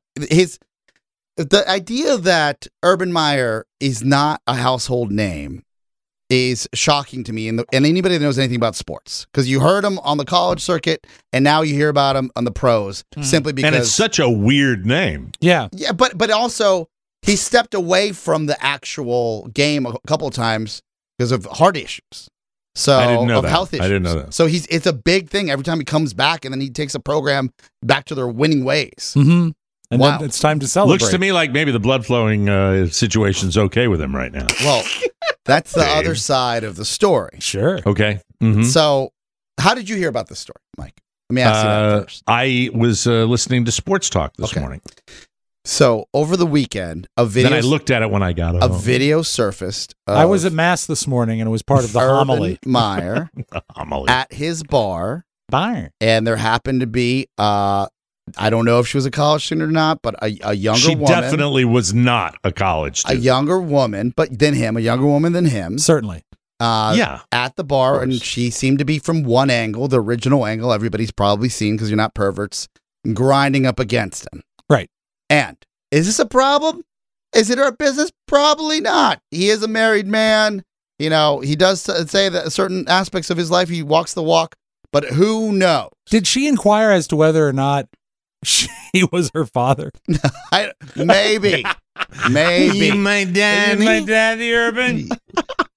idea that Urban Meyer is not a household name is shocking to me, and anybody that knows anything about sports, because you heard him on the college circuit, and now you hear about him on the pros, simply because... And it's such a weird name. Yeah, but also, he stepped away from the actual game a couple of times because of heart issues. So, I didn't know that. Health issues. I didn't know that. So it's a big thing every time he comes back, and then he takes a program back to their winning ways. Mm-hmm. And then it's time to celebrate. Looks to me like maybe the blood flowing situation's okay with him right now. Well, that's the other side of the story. Sure. Okay. Mm-hmm. So, how did you hear about this story, Mike? Let me ask you that first. I was listening to Sports Talk this morning. So, over the weekend, a video... Then I looked at it when I got home. A video surfaced. I was at Mass this morning, and it was part of the homily. Meyer at his bar. And there happened to be... I don't know if she was a college student or not, but a younger woman. She definitely was not a college student. A younger woman, a younger woman than him. Certainly. At the bar, and she seemed to be from one angle, the original angle everybody's probably seen because you're not perverts, grinding up against him. Right. And is this a problem? Is it our business? Probably not. He is a married man. He does say that certain aspects of his life, he walks the walk, but who knows? Did she inquire as to whether or not he was her father? Maybe. My daddy. My daddy, Urban.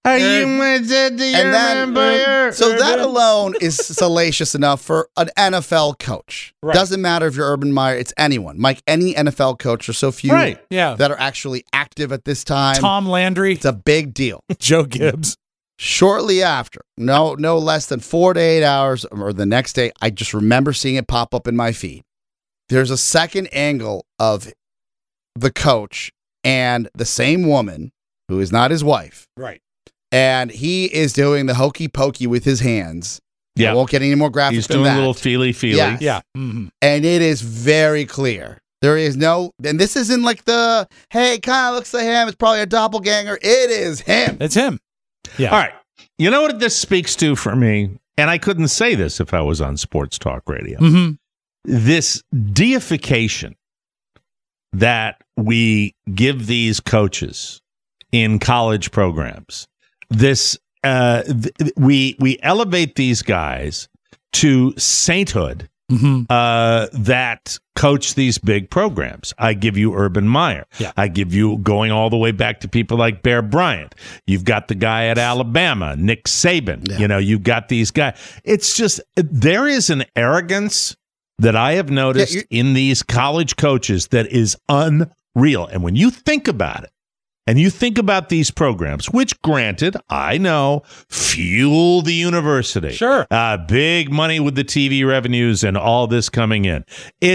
Are you my daddy? And then, so that alone is salacious enough for an NFL coach. Right. Doesn't matter if you're Urban Meyer, it's anyone. Mike, any NFL coach, there's so few that are actually active at this time. Tom Landry. It's a big deal. Joe Gibbs. Shortly after, no less than 4 to 8 hours or the next day, I just remember seeing it pop up in my feed. There's a second angle of the coach and the same woman who is not his wife. Right. And he is doing the hokey pokey with his hands. Yeah. I won't get any more graphic He's than doing that. a little feely. Yes. Yeah. Mm-hmm. And it is very clear. There is no, and this isn't like the, hey, it kind of looks like him. It's probably a doppelganger. It is him. It's him. Yeah. All right. You know what this speaks to for me? And I couldn't say this if I was on sports talk radio. Mm-hmm. This deification that we give these coaches in college programs. This we elevate these guys to sainthood that coach these big programs. I give you Urban Meyer. Yeah. I give you going all the way back to people like Bear Bryant. You've got the guy at Alabama, Nick Saban. Yeah. You know, you've got these guys. It's just there is an arrogance that I have noticed in these college coaches that is unreal. And when you think about it, and you think about these programs, which, granted, I know, fuel the university. Sure. Big money with the TV revenues and all this coming in.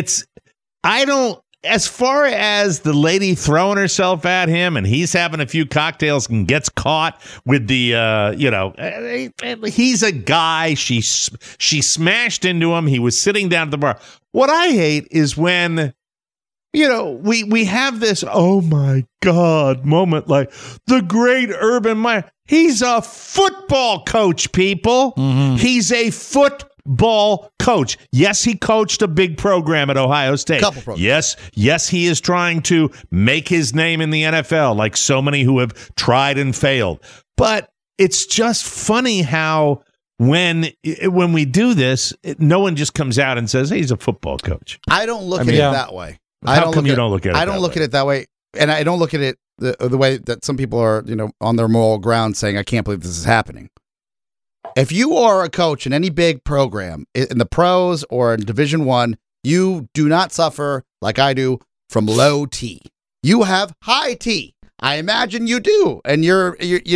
As far as the lady throwing herself at him and he's having a few cocktails and gets caught with the, he's a guy. She smashed into him. He was sitting down at the bar. What I hate is when... we have this, oh my God, moment like the great Urban Meyer. He's a football coach, people. Mm-hmm. He's a football coach. Yes, he coached a big program at Ohio State. Couple programs. Yes, he is trying to make his name in the NFL like so many who have tried and failed. But it's just funny how when we do this, no one just comes out and says, hey, he's a football coach. I don't look at it that way. How come you don't look at it I don't look at it that way. And I don't look at it the way that some people are, on their moral ground saying, I can't believe this is happening. If you are a coach in any big program, in the pros or in Division I, you do not suffer, like I do, from low T. You have high T. I imagine you do. And you're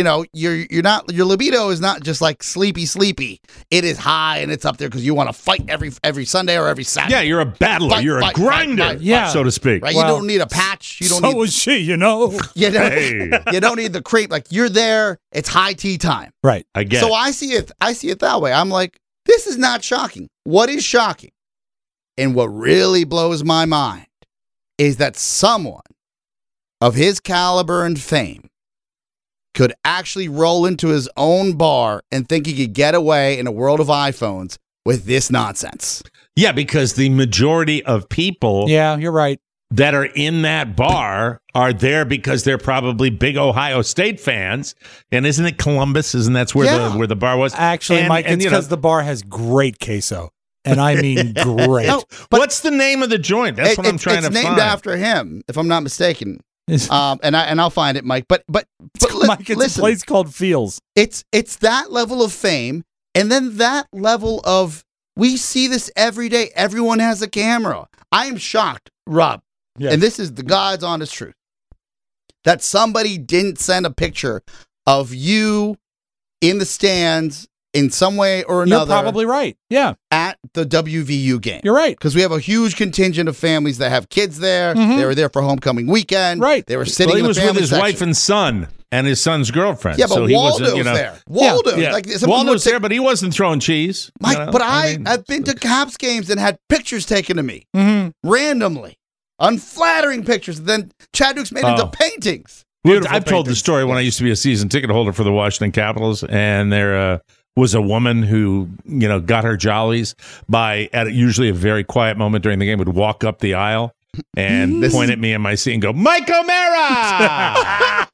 not, your libido is not just like sleepy. It is high and it's up there because you want to fight every Sunday or every Saturday. Yeah, you're a battler. You're a grinder, so to speak. Right? Well, you don't need a patch. You don't need. So is she, You don't need the creep. Like, you're there. It's high tea time. Right. I get So it. I see it that way. I'm like, this is not shocking. What is shocking, and what really blows my mind, is that someone of his caliber and fame could actually roll into his own bar and think he could get away in a world of iPhones with this nonsense. Yeah, because the majority of people Yeah, you're right. that are in that bar are there because they're probably big Ohio State fans. And isn't it Columbus? Isn't that's where the bar was? Actually, Mike, it's because the bar has great queso. And I mean great. No, but what's the name of the joint? That's what I'm trying to find. It's named after him, if I'm not mistaken. And I'll find it, Mike. But Mike, it's a place called Feels. It's that level of fame, and then that level of, we see this every day. Everyone has a camera. I am shocked, Rob, and this is the God's honest truth, that somebody didn't send a picture of you in the stands in some way or another. You're probably right. Yeah. At the WVU game. You're right. Because we have a huge contingent of families that have kids there. Mm-hmm. They were there for homecoming weekend. Right. They were sitting in the was family with his section. wife and son and his son's girlfriend. Yeah, but so he Waldo's wasn't, there. Waldo. Yeah. Like, some Waldo's people there, but he wasn't throwing cheese. Mike, but I've been to Caps games and had pictures taken of me randomly. Unflattering pictures. Then Chad Dukes made into paintings. I've told the story when I used to be a season ticket holder for the Washington Capitals, and there was a woman who, got her jollies by, at usually a very quiet moment during the game, would walk up the aisle and point at me in my seat and go, Mike O'Mara!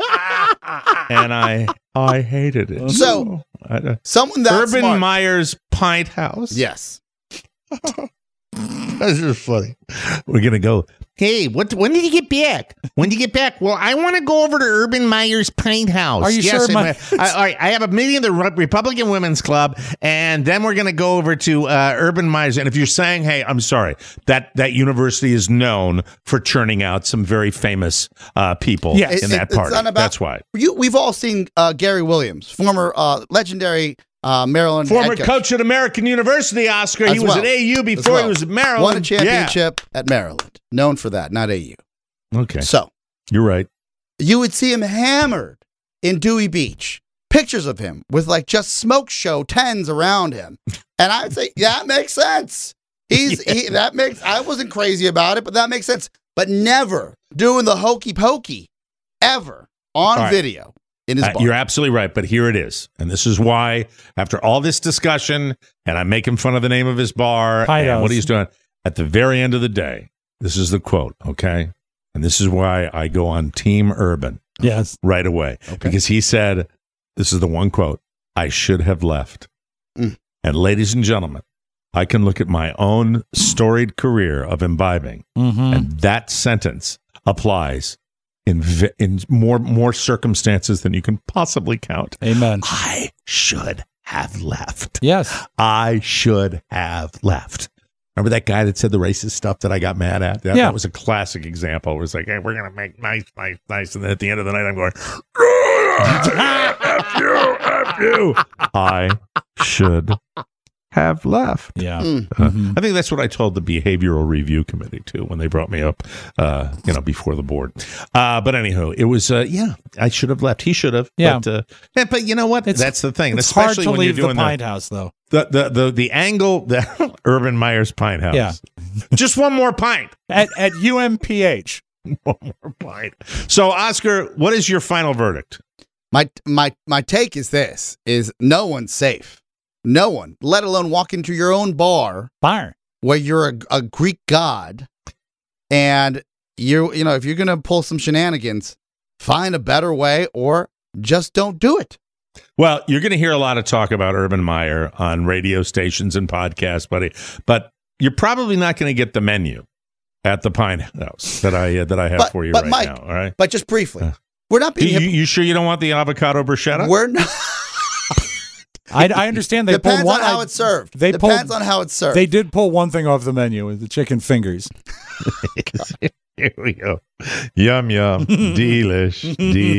And I hated it. So, someone that's Urban smart. Meyer's Pint House. Yes. That's just funny. We're going to go Hey, when did you get back? When did you get back? Well, I want to go over to Urban Meyer's Pint House. Are you sure? All right, I have a meeting of the Republican Women's Club, and then we're going to go over to Urban Meyer's. And if you're saying, hey, I'm sorry, that university is known for churning out some very famous people in that party. That's why. We've all seen Gary Williams, former legendary Maryland former coach at American University, Oscar. He was at AU before he was at Maryland. Won a championship at Maryland. Known for that, not AU. Okay. So. You're right. You would see him hammered in Dewey Beach. Pictures of him with like just smoke show 10s around him. And I would say, yeah, that makes sense. I wasn't crazy about it, but that makes sense. But never doing the hokey pokey ever on video. In his bar. You're absolutely right, but here it is. And this is why, after all this discussion, and I'm making fun of the name of his bar and what he's doing, at the very end of the day, this is the quote, okay? And this is why I go on Team Urban right away. Okay. Because he said, this is the one quote, I should have left. And ladies and gentlemen, I can look at my own storied career of imbibing, and that sentence applies in more circumstances than you can possibly count. Amen. I should have left. Yes. I should have left. Remember that guy that said the racist stuff that I got mad at? That was a classic example. It was like, hey, we're going to make nice. And then at the end of the night, I'm going, F you. I should have left. Yeah. I think that's what I told the Behavioral Review Committee, too, when they brought me up, before the board. But anywho, it was, I should have left. He should have. Yeah. But you know what? That's the thing. It's especially hard to when leave you're doing the Pint House, though. The angle, the Urban Meyer's Pint House. Yeah. Just one more pint. At UMPH. One more pint. So, Oscar, what is your final verdict? My take is this, is no one's safe. No one, let alone walk into your own bar where you're a Greek god, and if you're going to pull some shenanigans, find a better way or just don't do it. Well, you're going to hear a lot of talk about Urban Meyer on radio stations and podcasts, buddy, but you're probably not going to get the menu at the Pine House that I have for you Mike, now. All right, but just briefly, we're not being. You sure you don't want the avocado bruschetta? We're not. I understand they depends pulled one. On how it's served. Depends on how it's served. They did pull one thing off the menu with the chicken fingers. Here we go. Yum, yum. Delish.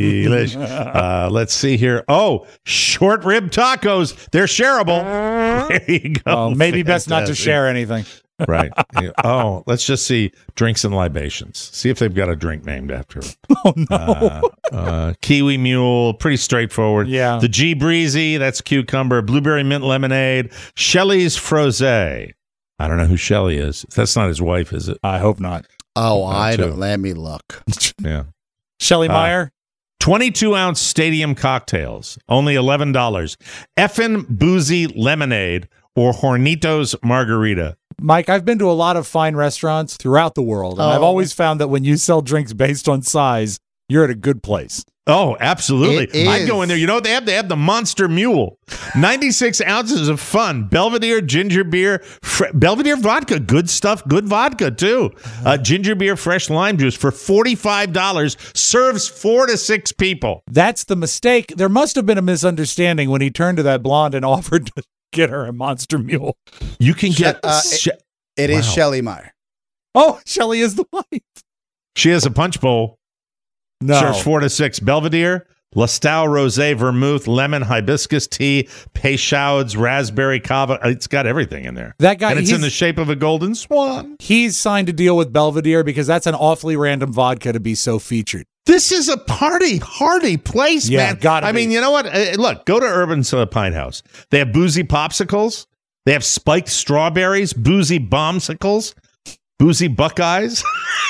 Let's see here. Oh, short rib tacos. They're shareable. There you go. Oh, maybe best not to share anything. Right. Oh, let's just see drinks and libations. See if they've got a drink named after it. Oh, no. Kiwi Mule, pretty straightforward. Yeah. The G Breezy, that's cucumber. Blueberry Mint Lemonade. Shelley's Frosé. I don't know who Shelley is. That's not his wife, is it? I hope not. Oh, I don't. Let me look. Yeah. Shelley Meyer? 22-ounce stadium cocktails, only $11. Effin' Boozy Lemonade or Hornitos Margarita. Mike, I've been to a lot of fine restaurants throughout the world, and I've always found that when you sell drinks based on size, you're at a good place. Oh, absolutely. I'd go in there. You know what they have? They have the Monster Mule. 96 ounces of fun. Belvedere ginger beer. Belvedere vodka. Good stuff. Good vodka, too. Ginger beer fresh lime juice for $45. Serves 4 to 6 people. That's the mistake. There must have been a misunderstanding when he turned to that blonde and offered to get her a Monster Mule. You can get... It is Shelley Meyer. Oh, Shelley is the wife. She has a punch bowl. No. Serves 4 to 6. Belvedere, Lestau Rosé, Vermouth, Lemon, Hibiscus Tea, Peychaud's, Raspberry Cava. It's got everything in there. That guy, and it's in the shape of a golden swan. He's signed a deal with Belvedere because that's an awfully random vodka to be so featured. This is a hardy place, man. I mean, you know what? Look, go to Urban's Pine House. They have boozy popsicles. They have spiked strawberries, boozy bombsicles, boozy Buckeyes.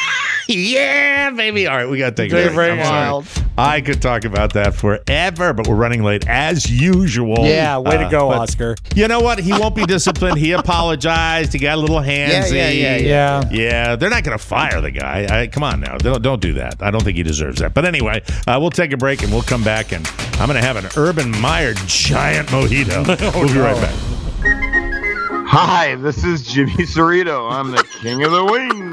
Yeah, baby. All right, we got to take a break. Very wild. I could talk about that forever, but we're running late as usual. Yeah, way to go, Oscar. You know what? He won't be disciplined. He apologized. He got a little handsy. Yeah, they're not going to fire the guy. Come on now. Don't do that. I don't think he deserves that. But anyway, we'll take a break and we'll come back, and I'm going to have an Urban Meyer giant mojito. We'll be right back. Hi, this is Jimmy Cerrito. I'm the king of the wings.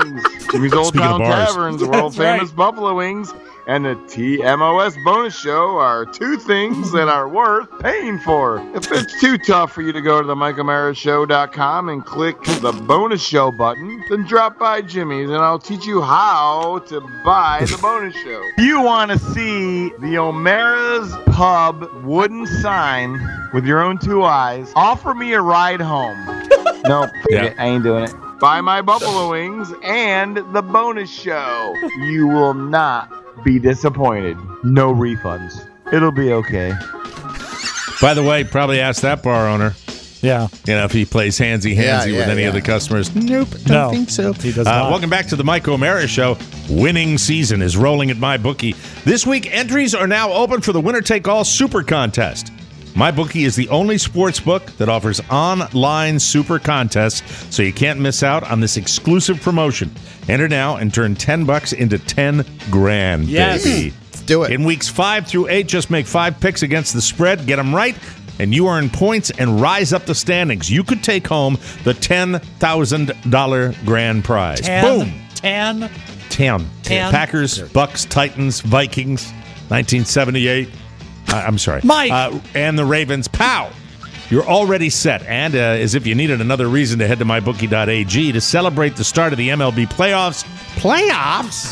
Jimmy's Old Speaking of Town bars. Taverns, world famous buffalo wings, and the TMOS bonus show are two things that are worth paying for. If it's too tough for you to go to the MichaelMarashow.com and click the bonus show button, then drop by Jimmy's and I'll teach you how to buy the bonus show. If you want to see the O'Mara's Pub wooden sign with your own two eyes, offer me a ride home. Nope, I ain't doing it. Buy my buffalo wings and the bonus show. You will not be disappointed. No refunds. It'll be okay. By the way, probably ask that bar owner. Yeah. If he plays handsy-handsy with any of the customers. Nope, don't think so. He does not. Welcome back to the Mike O'Mara Show. Winning season is rolling at MyBookie. This week, entries are now open for the winner-take-all Super Contest. MyBookie is the only sports book that offers online super contests, so you can't miss out on this exclusive promotion. Enter now and turn $10 into $10,000, Yes. baby. Let's do it. In weeks 5 through 8, just make 5 picks against the spread, get them right, and you earn points and rise up the standings. You could take home the $10,000 grand prize. Boom. 10. Packers, Bucks, Titans, Vikings, 1978. I'm sorry. Mike. And the Ravens. Pow! You're already set. And as if you needed another reason to head to mybookie.ag to celebrate the start of the MLB playoffs. Playoffs?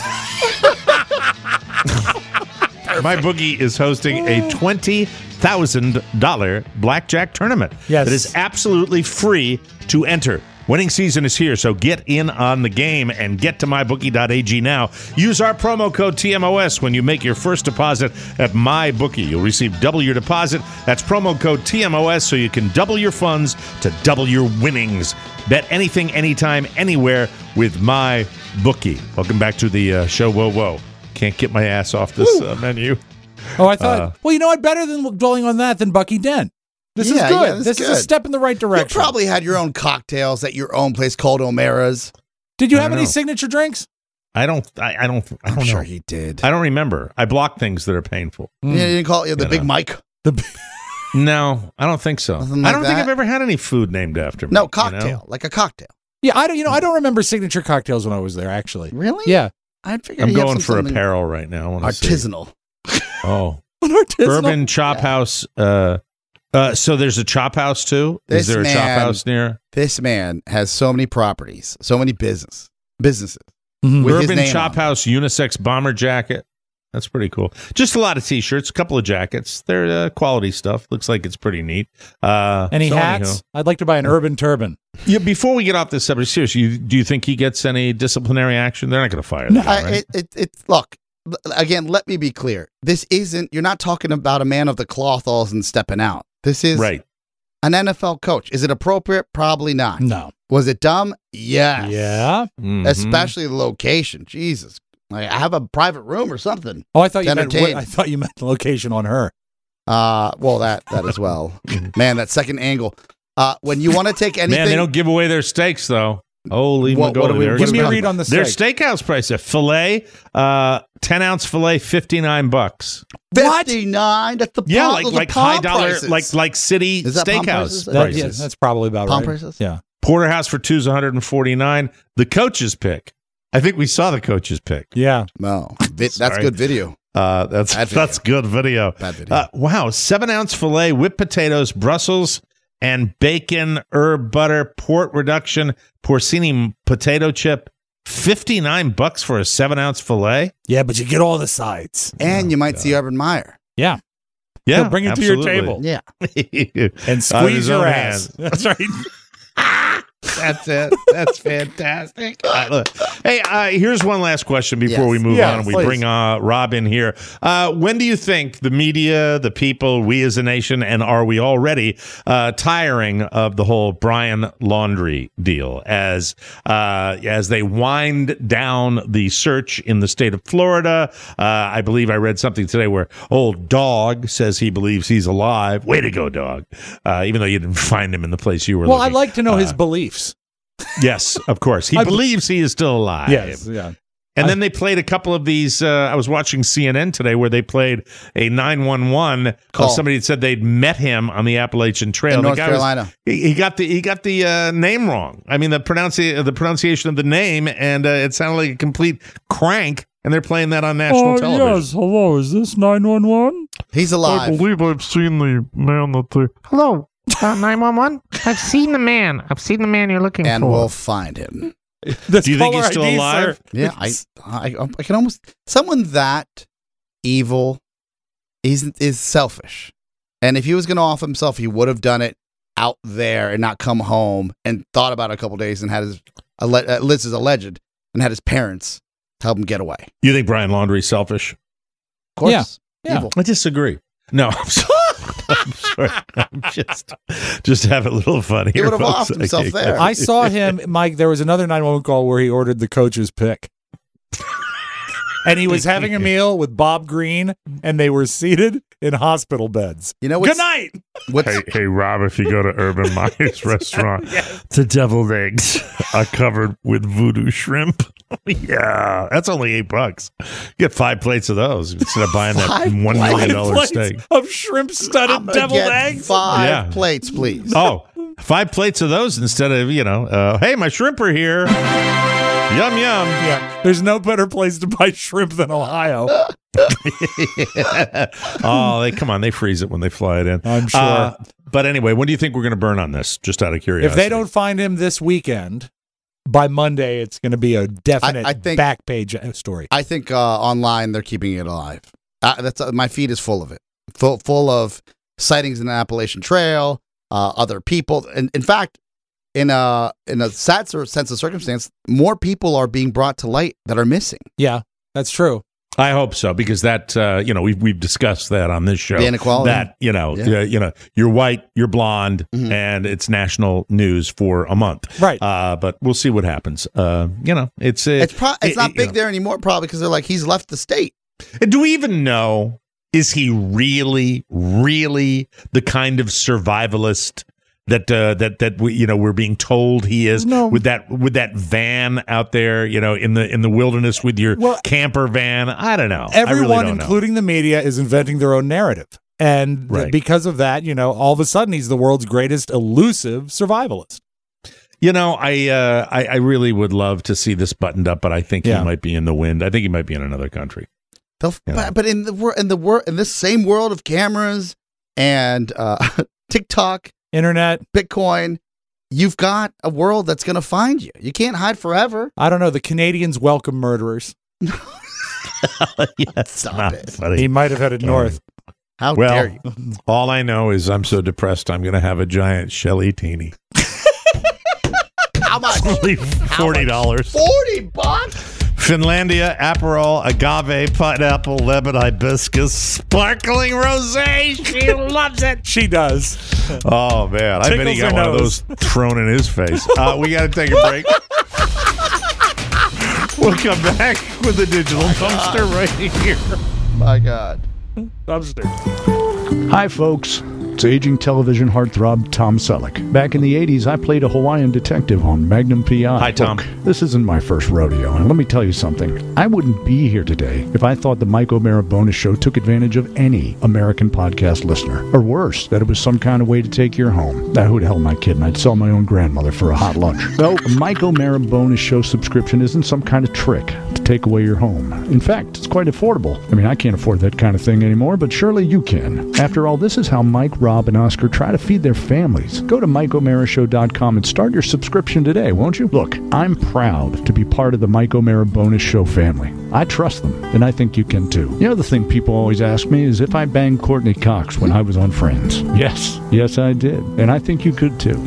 MyBookie is hosting a $20,000 blackjack tournament. Yes. That is absolutely free to enter. Winning season is here, so get in on the game and get to mybookie.ag now. Use our promo code TMOS when you make your first deposit at MyBookie. You'll receive double your deposit. That's promo code TMOS, so you can double your funds to double your winnings. Bet anything, anytime, anywhere with MyBookie. Welcome back to the show. Whoa, whoa. Can't get my ass off this menu. Oh, I thought, well, you know what? Better than dwelling on that than Bucky Dent. This is good. This is a step in the right direction. You probably had your own cocktails at your own place called O'Mara's. Did you have any signature drinks? I don't I'm know. sure he did. I don't remember. I block things that are painful. You didn't call it the Big Mike? No, I don't think so. Nothing I like don't think that? I've ever had any food named after me. No, cocktail. Like a cocktail. Yeah, I don't remember signature cocktails when I was there, actually. Really? Yeah. I figured I'm he'd have going for something apparel right now. I wanna see. artisanal. Oh. Artisanal? Urban Chop House. So there's a chop house too? Is there a chop house near? This man has so many properties, so many businesses. Mm-hmm. With his Urban name Chop on it. House unisex bomber jacket. That's pretty cool. Just a lot of T-shirts, a couple of jackets. They're quality stuff. Looks like it's pretty neat. Any hats? Anyhow. I'd like to buy an urban turban. Yeah, before we get off this subject, seriously, do you think he gets any disciplinary action? They're not going to fire the guy, right? Look, again, let me be clear. This isn't, you're not talking about a man of the cloth all of a sudden stepping out. This is right. An NFL coach. Is it appropriate? Probably not. No. Was it dumb? Yes. Yeah. Mm-hmm. Especially the location. Jesus. Like, I have a private room or something. Oh, I thought you meant entertain. I thought you meant the location on her. Well, that as well. Man, that second angle. When you want to take anything, Man, they don't give away their steaks though. Holy moly! Give me a read on the steak. Their steakhouse price: a fillet, 10-ounce fillet, $59. 59. That's the like high dollar, like city steakhouse prices. That's probably about Palm right. prices? Yeah. Porterhouse for two's $149. The coach's pick. I think we saw the coach's pick. Yeah. No, that's good video. That's good video. Bad video. Wow, 7-ounce fillet, whipped potatoes, Brussels and bacon, herb butter, port reduction, porcini potato chip. $59 for a 7-ounce fillet. Yeah, but you get all the sides, and you might see Urban Meyer. Yeah. Yeah, he'll bring it absolutely. to your table. Yeah, and squeeze your ass. That's right. That's it. That's fantastic. Hey, here's one last question before we move on and we bring Rob in here. When do you think the media, the people, we as a nation, and are we already tiring of the whole Brian Laundrie deal as they wind down the search in the state of Florida? I believe I read something today where old Dog says he believes he's alive. Way to go, Dog. Even though you didn't find him in the place you were Well, looking. I'd like to know his beliefs. Yes, of course. He believes he is still alive. Yes, yeah. And then they played a couple of these. I was watching CNN today where they played a 911 call. Somebody that said they'd met him on the Appalachian Trail. In North Carolina. He got the name wrong. I mean, the pronunciation of the name, and it sounded like a complete crank. And they're playing that on national television. Yes, hello, is this 911? He's alive. I believe I've seen the man that they... Hello, 911? I've seen the man. I've seen the man you're looking for. And we'll find him. Do you think he's still alive? Sir. Yeah, I can almost... Someone that evil is selfish. And if he was going to off himself, he would have done it out there and not come home and thought about it a couple days and had his... Liz is alleged, and had his parents help him get away. You think Brian Laundrie's selfish? Of course. Yeah. I disagree. No, I'm sorry. I'm sorry. I'm just have a little fun here. He would have folks. offed himself there. I saw him, Mike. There was another 911 call where he ordered the coach's pick. And he was having a meal with Bob Green, and they were seated in hospital beds. You know, good night. Hey, Rob, if you go to Urban Myers restaurant, the deviled eggs are covered with voodoo shrimp. Yeah, that's only $8. You get 5 plates of those instead of buying that $1 million steak of shrimp-studded deviled eggs. 5 plates, please. Oh, 5 plates of those instead of hey, my shrimp are here. Yum, yum. Yeah, there's no better place to buy shrimp than Ohio. Oh, come on. They freeze it when they fly it in. I'm sure. But anyway, when do you think we're going to burn on this? Just out of curiosity. If they don't find him this weekend, by Monday, it's going to be a definite back page story. I think online they're keeping it alive. That's my feed is full of it. Full of sightings in the Appalachian Trail, other people. And in fact, in a sad sense of circumstance, more people are being brought to light that are missing. Yeah, that's true. I hope so, because that we've discussed that on this show. The inequality. That you're white, you're blonde, and it's national news for a month. Right. But we'll see what happens. It's not big there anymore, probably because they're like, he's left the state. Do we even know? Is he really, really the kind of survivalist that we're being told he is? No. with that van out there, in the wilderness with your camper van? I don't know. Everyone, including the media, is inventing their own narrative, and because of that, all of a sudden he's the world's greatest elusive survivalist. I really would love to see this buttoned up, but I think he might be in the wind. I think he might be in another country. But in this same world of cameras and TikTok, internet, Bitcoin, you've got a world that's going to find you. You can't hide forever. I don't know. The Canadians welcome murderers. Stop it. Funny. He might have headed north. How dare you? All I know is I'm so depressed I'm going to have a giant Shelly Teeny. How much? Only $40. $40? Finlandia, Aperol, Agave, Pineapple, Lemon, Hibiscus, Sparkling Rosé. She loves it. She does. Oh, man. I bet he got one of those thrown in his face. We got to take a break. We'll come back with the digital dumpster right here. My God. Dumpster. Hi, folks. It's aging television heartthrob Tom Selleck. Back in the 80s, I played a Hawaiian detective on Magnum P.I. Hi, Tom. Look, this isn't my first rodeo, and let me tell you something. I wouldn't be here today if I thought the Mike O'Mara Bonus Show took advantage of any American podcast listener. Or worse, that it was some kind of way to take your home. Now, who the hell am I kidding? I'd sell my own grandmother for a hot lunch. No, the Mike O'Mara Bonus Show subscription isn't some kind of trick to take away your home. In fact, it's quite affordable. I mean, I can't afford that kind of thing anymore, but surely you can. After all, this is how Mike, Rob, and Oscar try to feed their families. Go to MikeO'MaraShow.com and start your subscription today, won't you? Look, I'm proud to be part of the Mike O'Mara Bonus Show family. I trust them, and I think you can too. The other thing people always ask me is if I banged Courtney Cox when I was on Friends. Yes, I did. And I think you could too.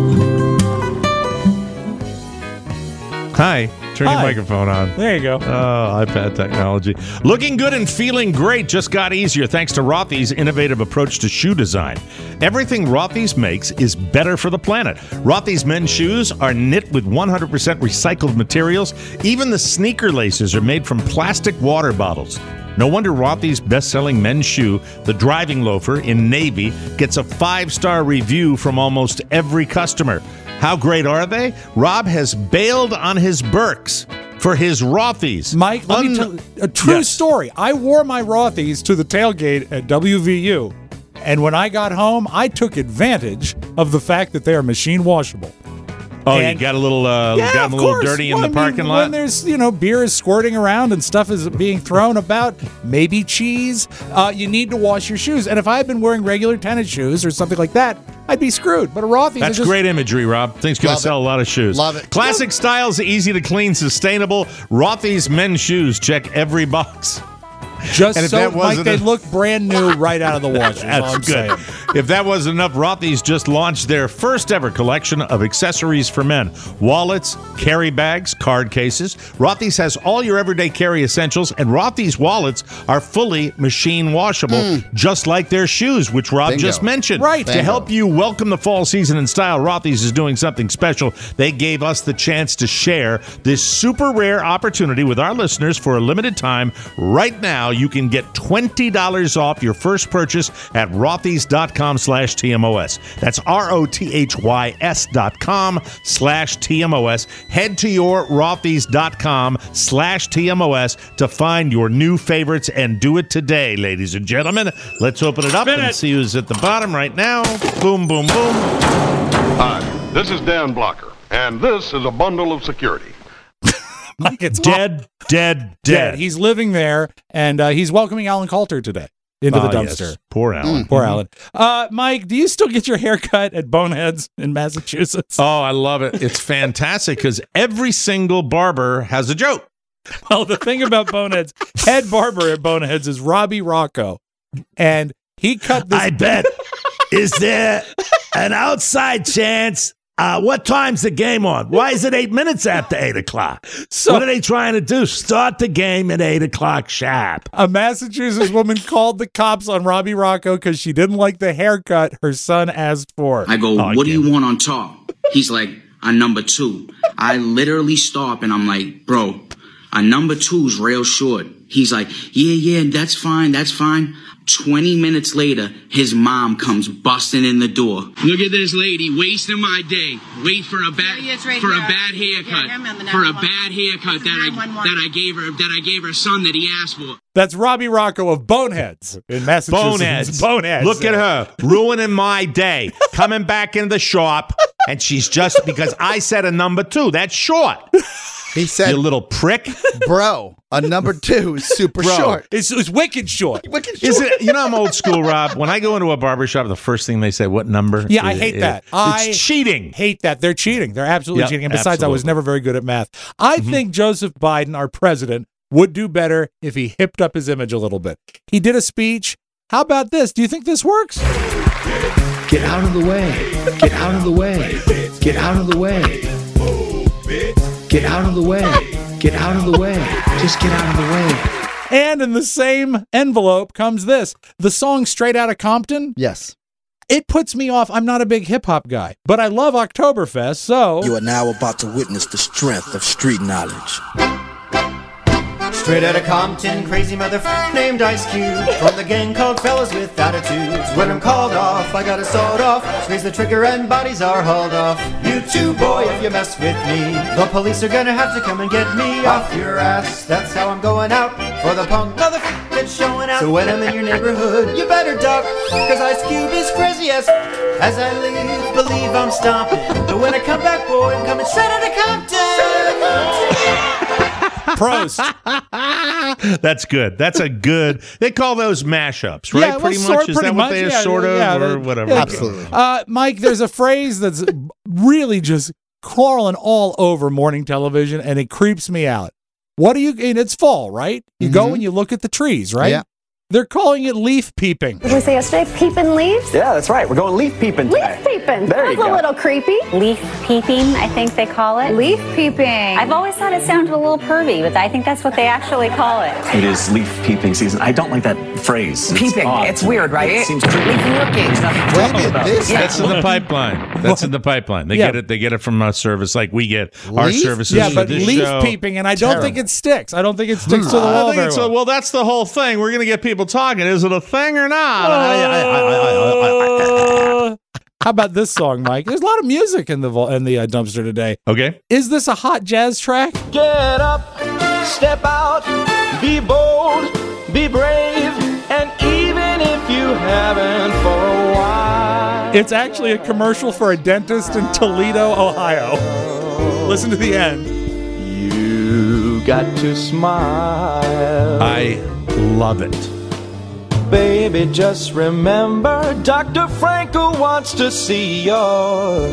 Hi. Turn your microphone on. There you go. Oh, iPad technology. Looking good and feeling great just got easier thanks to Rothy's innovative approach to shoe design. Everything Rothy's makes is better for the planet. Rothy's men's shoes are knit with 100% recycled materials. Even the sneaker laces are made from plastic water bottles. No wonder Rothy's best-selling men's shoe, the Driving Loafer in navy, gets a 5-star review from almost every customer. How great are they? Rob has bailed on his Birks. for his Rothy's. Mike, let me tell a true story. I wore my Rothy's to the tailgate at WVU, and when I got home, I took advantage of the fact that they are machine washable. Oh, you got a little, got a little dirty in the parking lot? When there's, beer is squirting around and stuff is being thrown about, maybe cheese, you need to wash your shoes. And if I had been wearing regular tennis shoes or something like that, I'd be screwed. But a Rothy's That's great imagery, Rob. Thing's going to sell a lot of shoes. Love it. Classic styles, easy to clean, sustainable. Rothy's men's shoes check every box. Just so, Mike, they look brand new right out of the washer. That's all I'm good. saying. If that wasn't enough, Rothy's just launched their first ever collection of accessories for men. Wallets, carry bags, card cases. Rothy's has all your everyday carry essentials, and Rothy's wallets are fully machine washable, just like their shoes, which Rob just mentioned. Right. To help you welcome the fall season in style, Rothy's is doing something special. They gave us the chance to share this super rare opportunity with our listeners for a limited time. Right now, you can get $20 off your first purchase at rothys.com/TMOS. That's ROTHYS.com/TMOS. Head to your rothys.com/TMOS to find your new favorites and do it today, ladies and gentlemen. Let's open it up and see who's at the bottom right now. Boom, boom, boom. Hi, this is Dan Blocker, and this is a bundle of security. Mike, it's dead. He's living there, and he's welcoming Alan Coulter today into the dumpster. Yes. Poor Alan. Poor Alan. Mike, do you still get your hair cut at Boneheads in Massachusetts? Oh, I love it. It's fantastic because every single barber has a joke. Well, the thing about Boneheads, head barber at Boneheads is Robbie Rocco, and he cut this. I bet. Is there an outside chance? What time's the game on? Why is it 8 minutes after 8 o'clock? So, what are they trying to do? Start the game at 8 o'clock sharp. A Massachusetts woman called the cops on Robbie Rocco because she didn't like the haircut her son asked for. I go, what do you want on top? He's like, a number 2. I literally stop and I'm like, bro, a number 2's real short. He's like, yeah, that's fine. 20 minutes later, his mom comes busting in the door. Look at this lady wasting my day. Wait for a bad haircut. For a bad haircut that I gave her son that he asked for. That's Robbie Rocco of Boneheads in Massachusetts. Boneheads. Look at her ruining my day. Coming back in the shop, and she's just because I said a number 2. That's short. He said, "You little prick, bro. A number 2 is super short. It's wicked short. Is it? You know, I'm old school, Rob. When I go into a barbershop, the first thing they say, "What number?" Yeah, I hate that. It's cheating. Hate that. They're cheating. They're absolutely cheating. And besides, I was never very good at math. I think Joseph Biden, our president, would do better if he hipped up his image a little bit. He did a speech. How about this? Do you think this works? Get out of the way. Get out of the way. Get out of the way. Get out of the way. Get out of the way. Just get out of the way. And in the same envelope comes this. The song Straight Outta Compton. Yes. It puts me off. I'm not a big hip-hop guy, but I love Oktoberfest, so... You are now about to witness the strength of street knowledge. Straight outta Compton, crazy motherfucker named Ice Cube. From the gang called Fellas with Attitudes. When I'm called off, I got a sawed off. Squeeze the trigger and bodies are hauled off. You too, boy, if you mess with me. The police are gonna have to come and get me off your ass. That's how I'm going out for the punk motherfucker that's showing out. So when I'm in your neighborhood, you better duck. Cause Ice Cube is crazy as I leave, believe I'm stomping. But when I come back, boy, I'm coming straight outta Compton. Prost. That's good. That's a good. They call those mashups, right? Yeah, pretty much. Is that what they are, sort of, or whatever? Yeah, absolutely. Mike, there's a phrase that's really just crawling all over morning television, and it creeps me out. What do you? And it's fall, right? You go and you look at the trees, right? Yeah. They're calling it leaf peeping. Did we say yesterday peeping leaves? Yeah, that's right. We're going leaf peeping today. Leaf peeping. There you That's go. a little creepy. Leaf peeping, I think they call it. Leaf peeping. I've always thought it sounded a little pervy, but I think that's what they actually call it. It is leaf peeping season. I don't like that phrase. Peeping. It's weird, right? It seems creepy. Leaf looking. There's nothing When trouble did about this it. That's in the pipeline. That's in the pipeline. They get it. They get it from our service, like we get our Leaf? services. Yeah, for but this leaf show. peeping, and I don't think it sticks. I don't think it sticks to the wall very well. Well, that's the whole thing. We're going to get people talking. Is it a thing or not? How How about this song, Mike? There's a lot of music in the dumpster today. Okay. Is this a hot jazz track? Get up, step out, be bold, be brave, and even if you haven't for a while. It's actually a commercial for a dentist in Toledo, Ohio. Listen to the end. You got to smile. I love it. Baby, just remember, Dr. Frankel wants to see your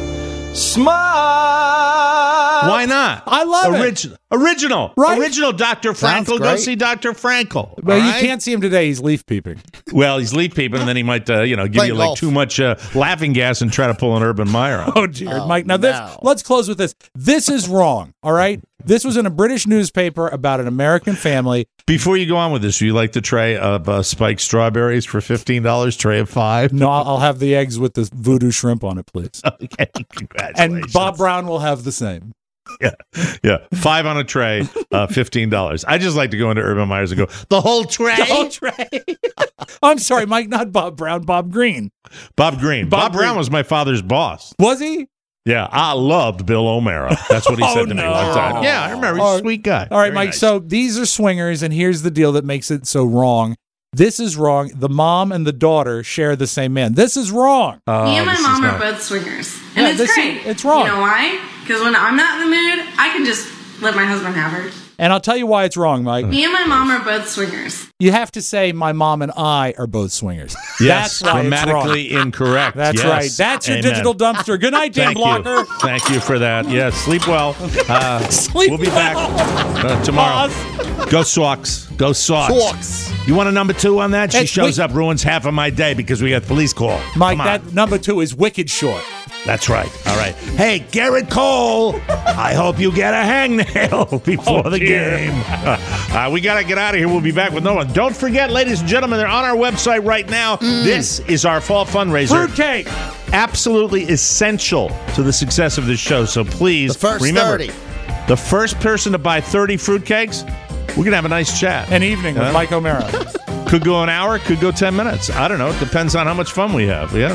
smile. Why not? I love it. Original. Right? Original Dr. Sounds Frankel. Go great. see Dr. Frankel. Well, all you right? can't see him today. He's leaf peeping. Well, he's leaf peeping, and then he might, give Playing you like golf. too much laughing gas and try to pull an Urban Meyer on. Oh, dear, Mike. Now, let's close with this. This is wrong, all right? This was in a British newspaper about an American family. Before you go on with this, would you like the tray of spiked strawberries for $15, tray of 5? No, I'll have the eggs with the voodoo shrimp on it, please. Okay, congratulations. And Bob Brown will have the same. Yeah. 5 on a tray, $15. I just like to go into Urban Meyer's and go, the whole tray? The whole tray. I'm sorry, Mike, not Bob Brown, Bob Green. Bob Green. Bob Brown Green. was my father's boss. Was he? Yeah, I loved Bill O'Mara. That's what he said to me one time. Yeah, I remember. He's a sweet guy. All right, Very Mike. nice. So these are swingers, and here's the deal that makes it so wrong. This is wrong. The mom and the daughter share the same man. This is wrong. Me and my mom are both swingers. And it's great. It's wrong. You know why? Because when I'm not in the mood, I can just let my husband have her. And I'll tell you why it's wrong, Mike. Me and my mom are both swingers. You have to say my mom and I are both swingers. Yes, That's why it's grammatically wrong. incorrect. That's Yes. right. That's your Amen. digital dumpster. Good night, Dan Thank Blocker. you. Thank you for that. Yes, sleep well. Sleep we'll be back tomorrow. Go Sox. Go Sox. Sox. You want a number 2 on that? She It's shows up, ruins half of my day because we got police call. Mike, Come on. that number 2 is wicked short. That's right. All right. Hey, Garrett Cole, I hope you get a hangnail before the game. We got to get out of here. We'll be back with no one. Don't forget, ladies and gentlemen, they're on our website right now. This is our fall fundraiser. Fruitcake. Absolutely essential to the success of this show. So please The first remember, 30. the first person to buy 30 fruitcakes, we're going to have a nice chat. An evening with Mike O'Mara. Could go an hour, could go 10 minutes. I don't know. It depends on how much fun we have. Yeah.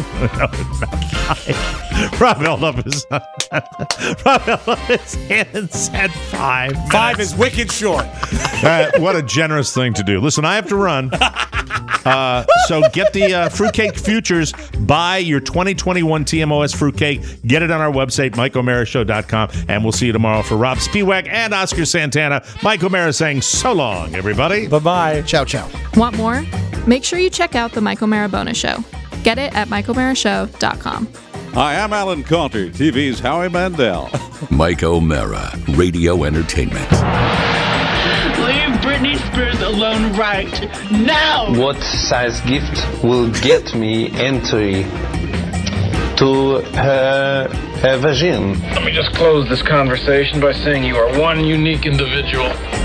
Rob held up his hand and said 5 minutes. 5 is wicked short. What a generous thing to do. Listen, I have to run. So get the Fruitcake Futures. Buy your 2021 TMOS Fruitcake. Get it on our website, MikeO'MaraShow.com. And we'll see you tomorrow for Rob Spiewak and Oscar Santana. Mike O'Mara saying so long, everybody. Bye-bye. Ciao, ciao. Want more? Make sure you check out the Mike O'Mara Bonus Show. Get it at MikeO'MaraShow.com. Hi, I'm Alan Coulter, TV's Howie Mandel. Mike O'Mara, Radio Entertainment. Leave Britney Spears alone right now! What size gift will get me entry to her vagina? Let me just close this conversation by saying you are one unique individual.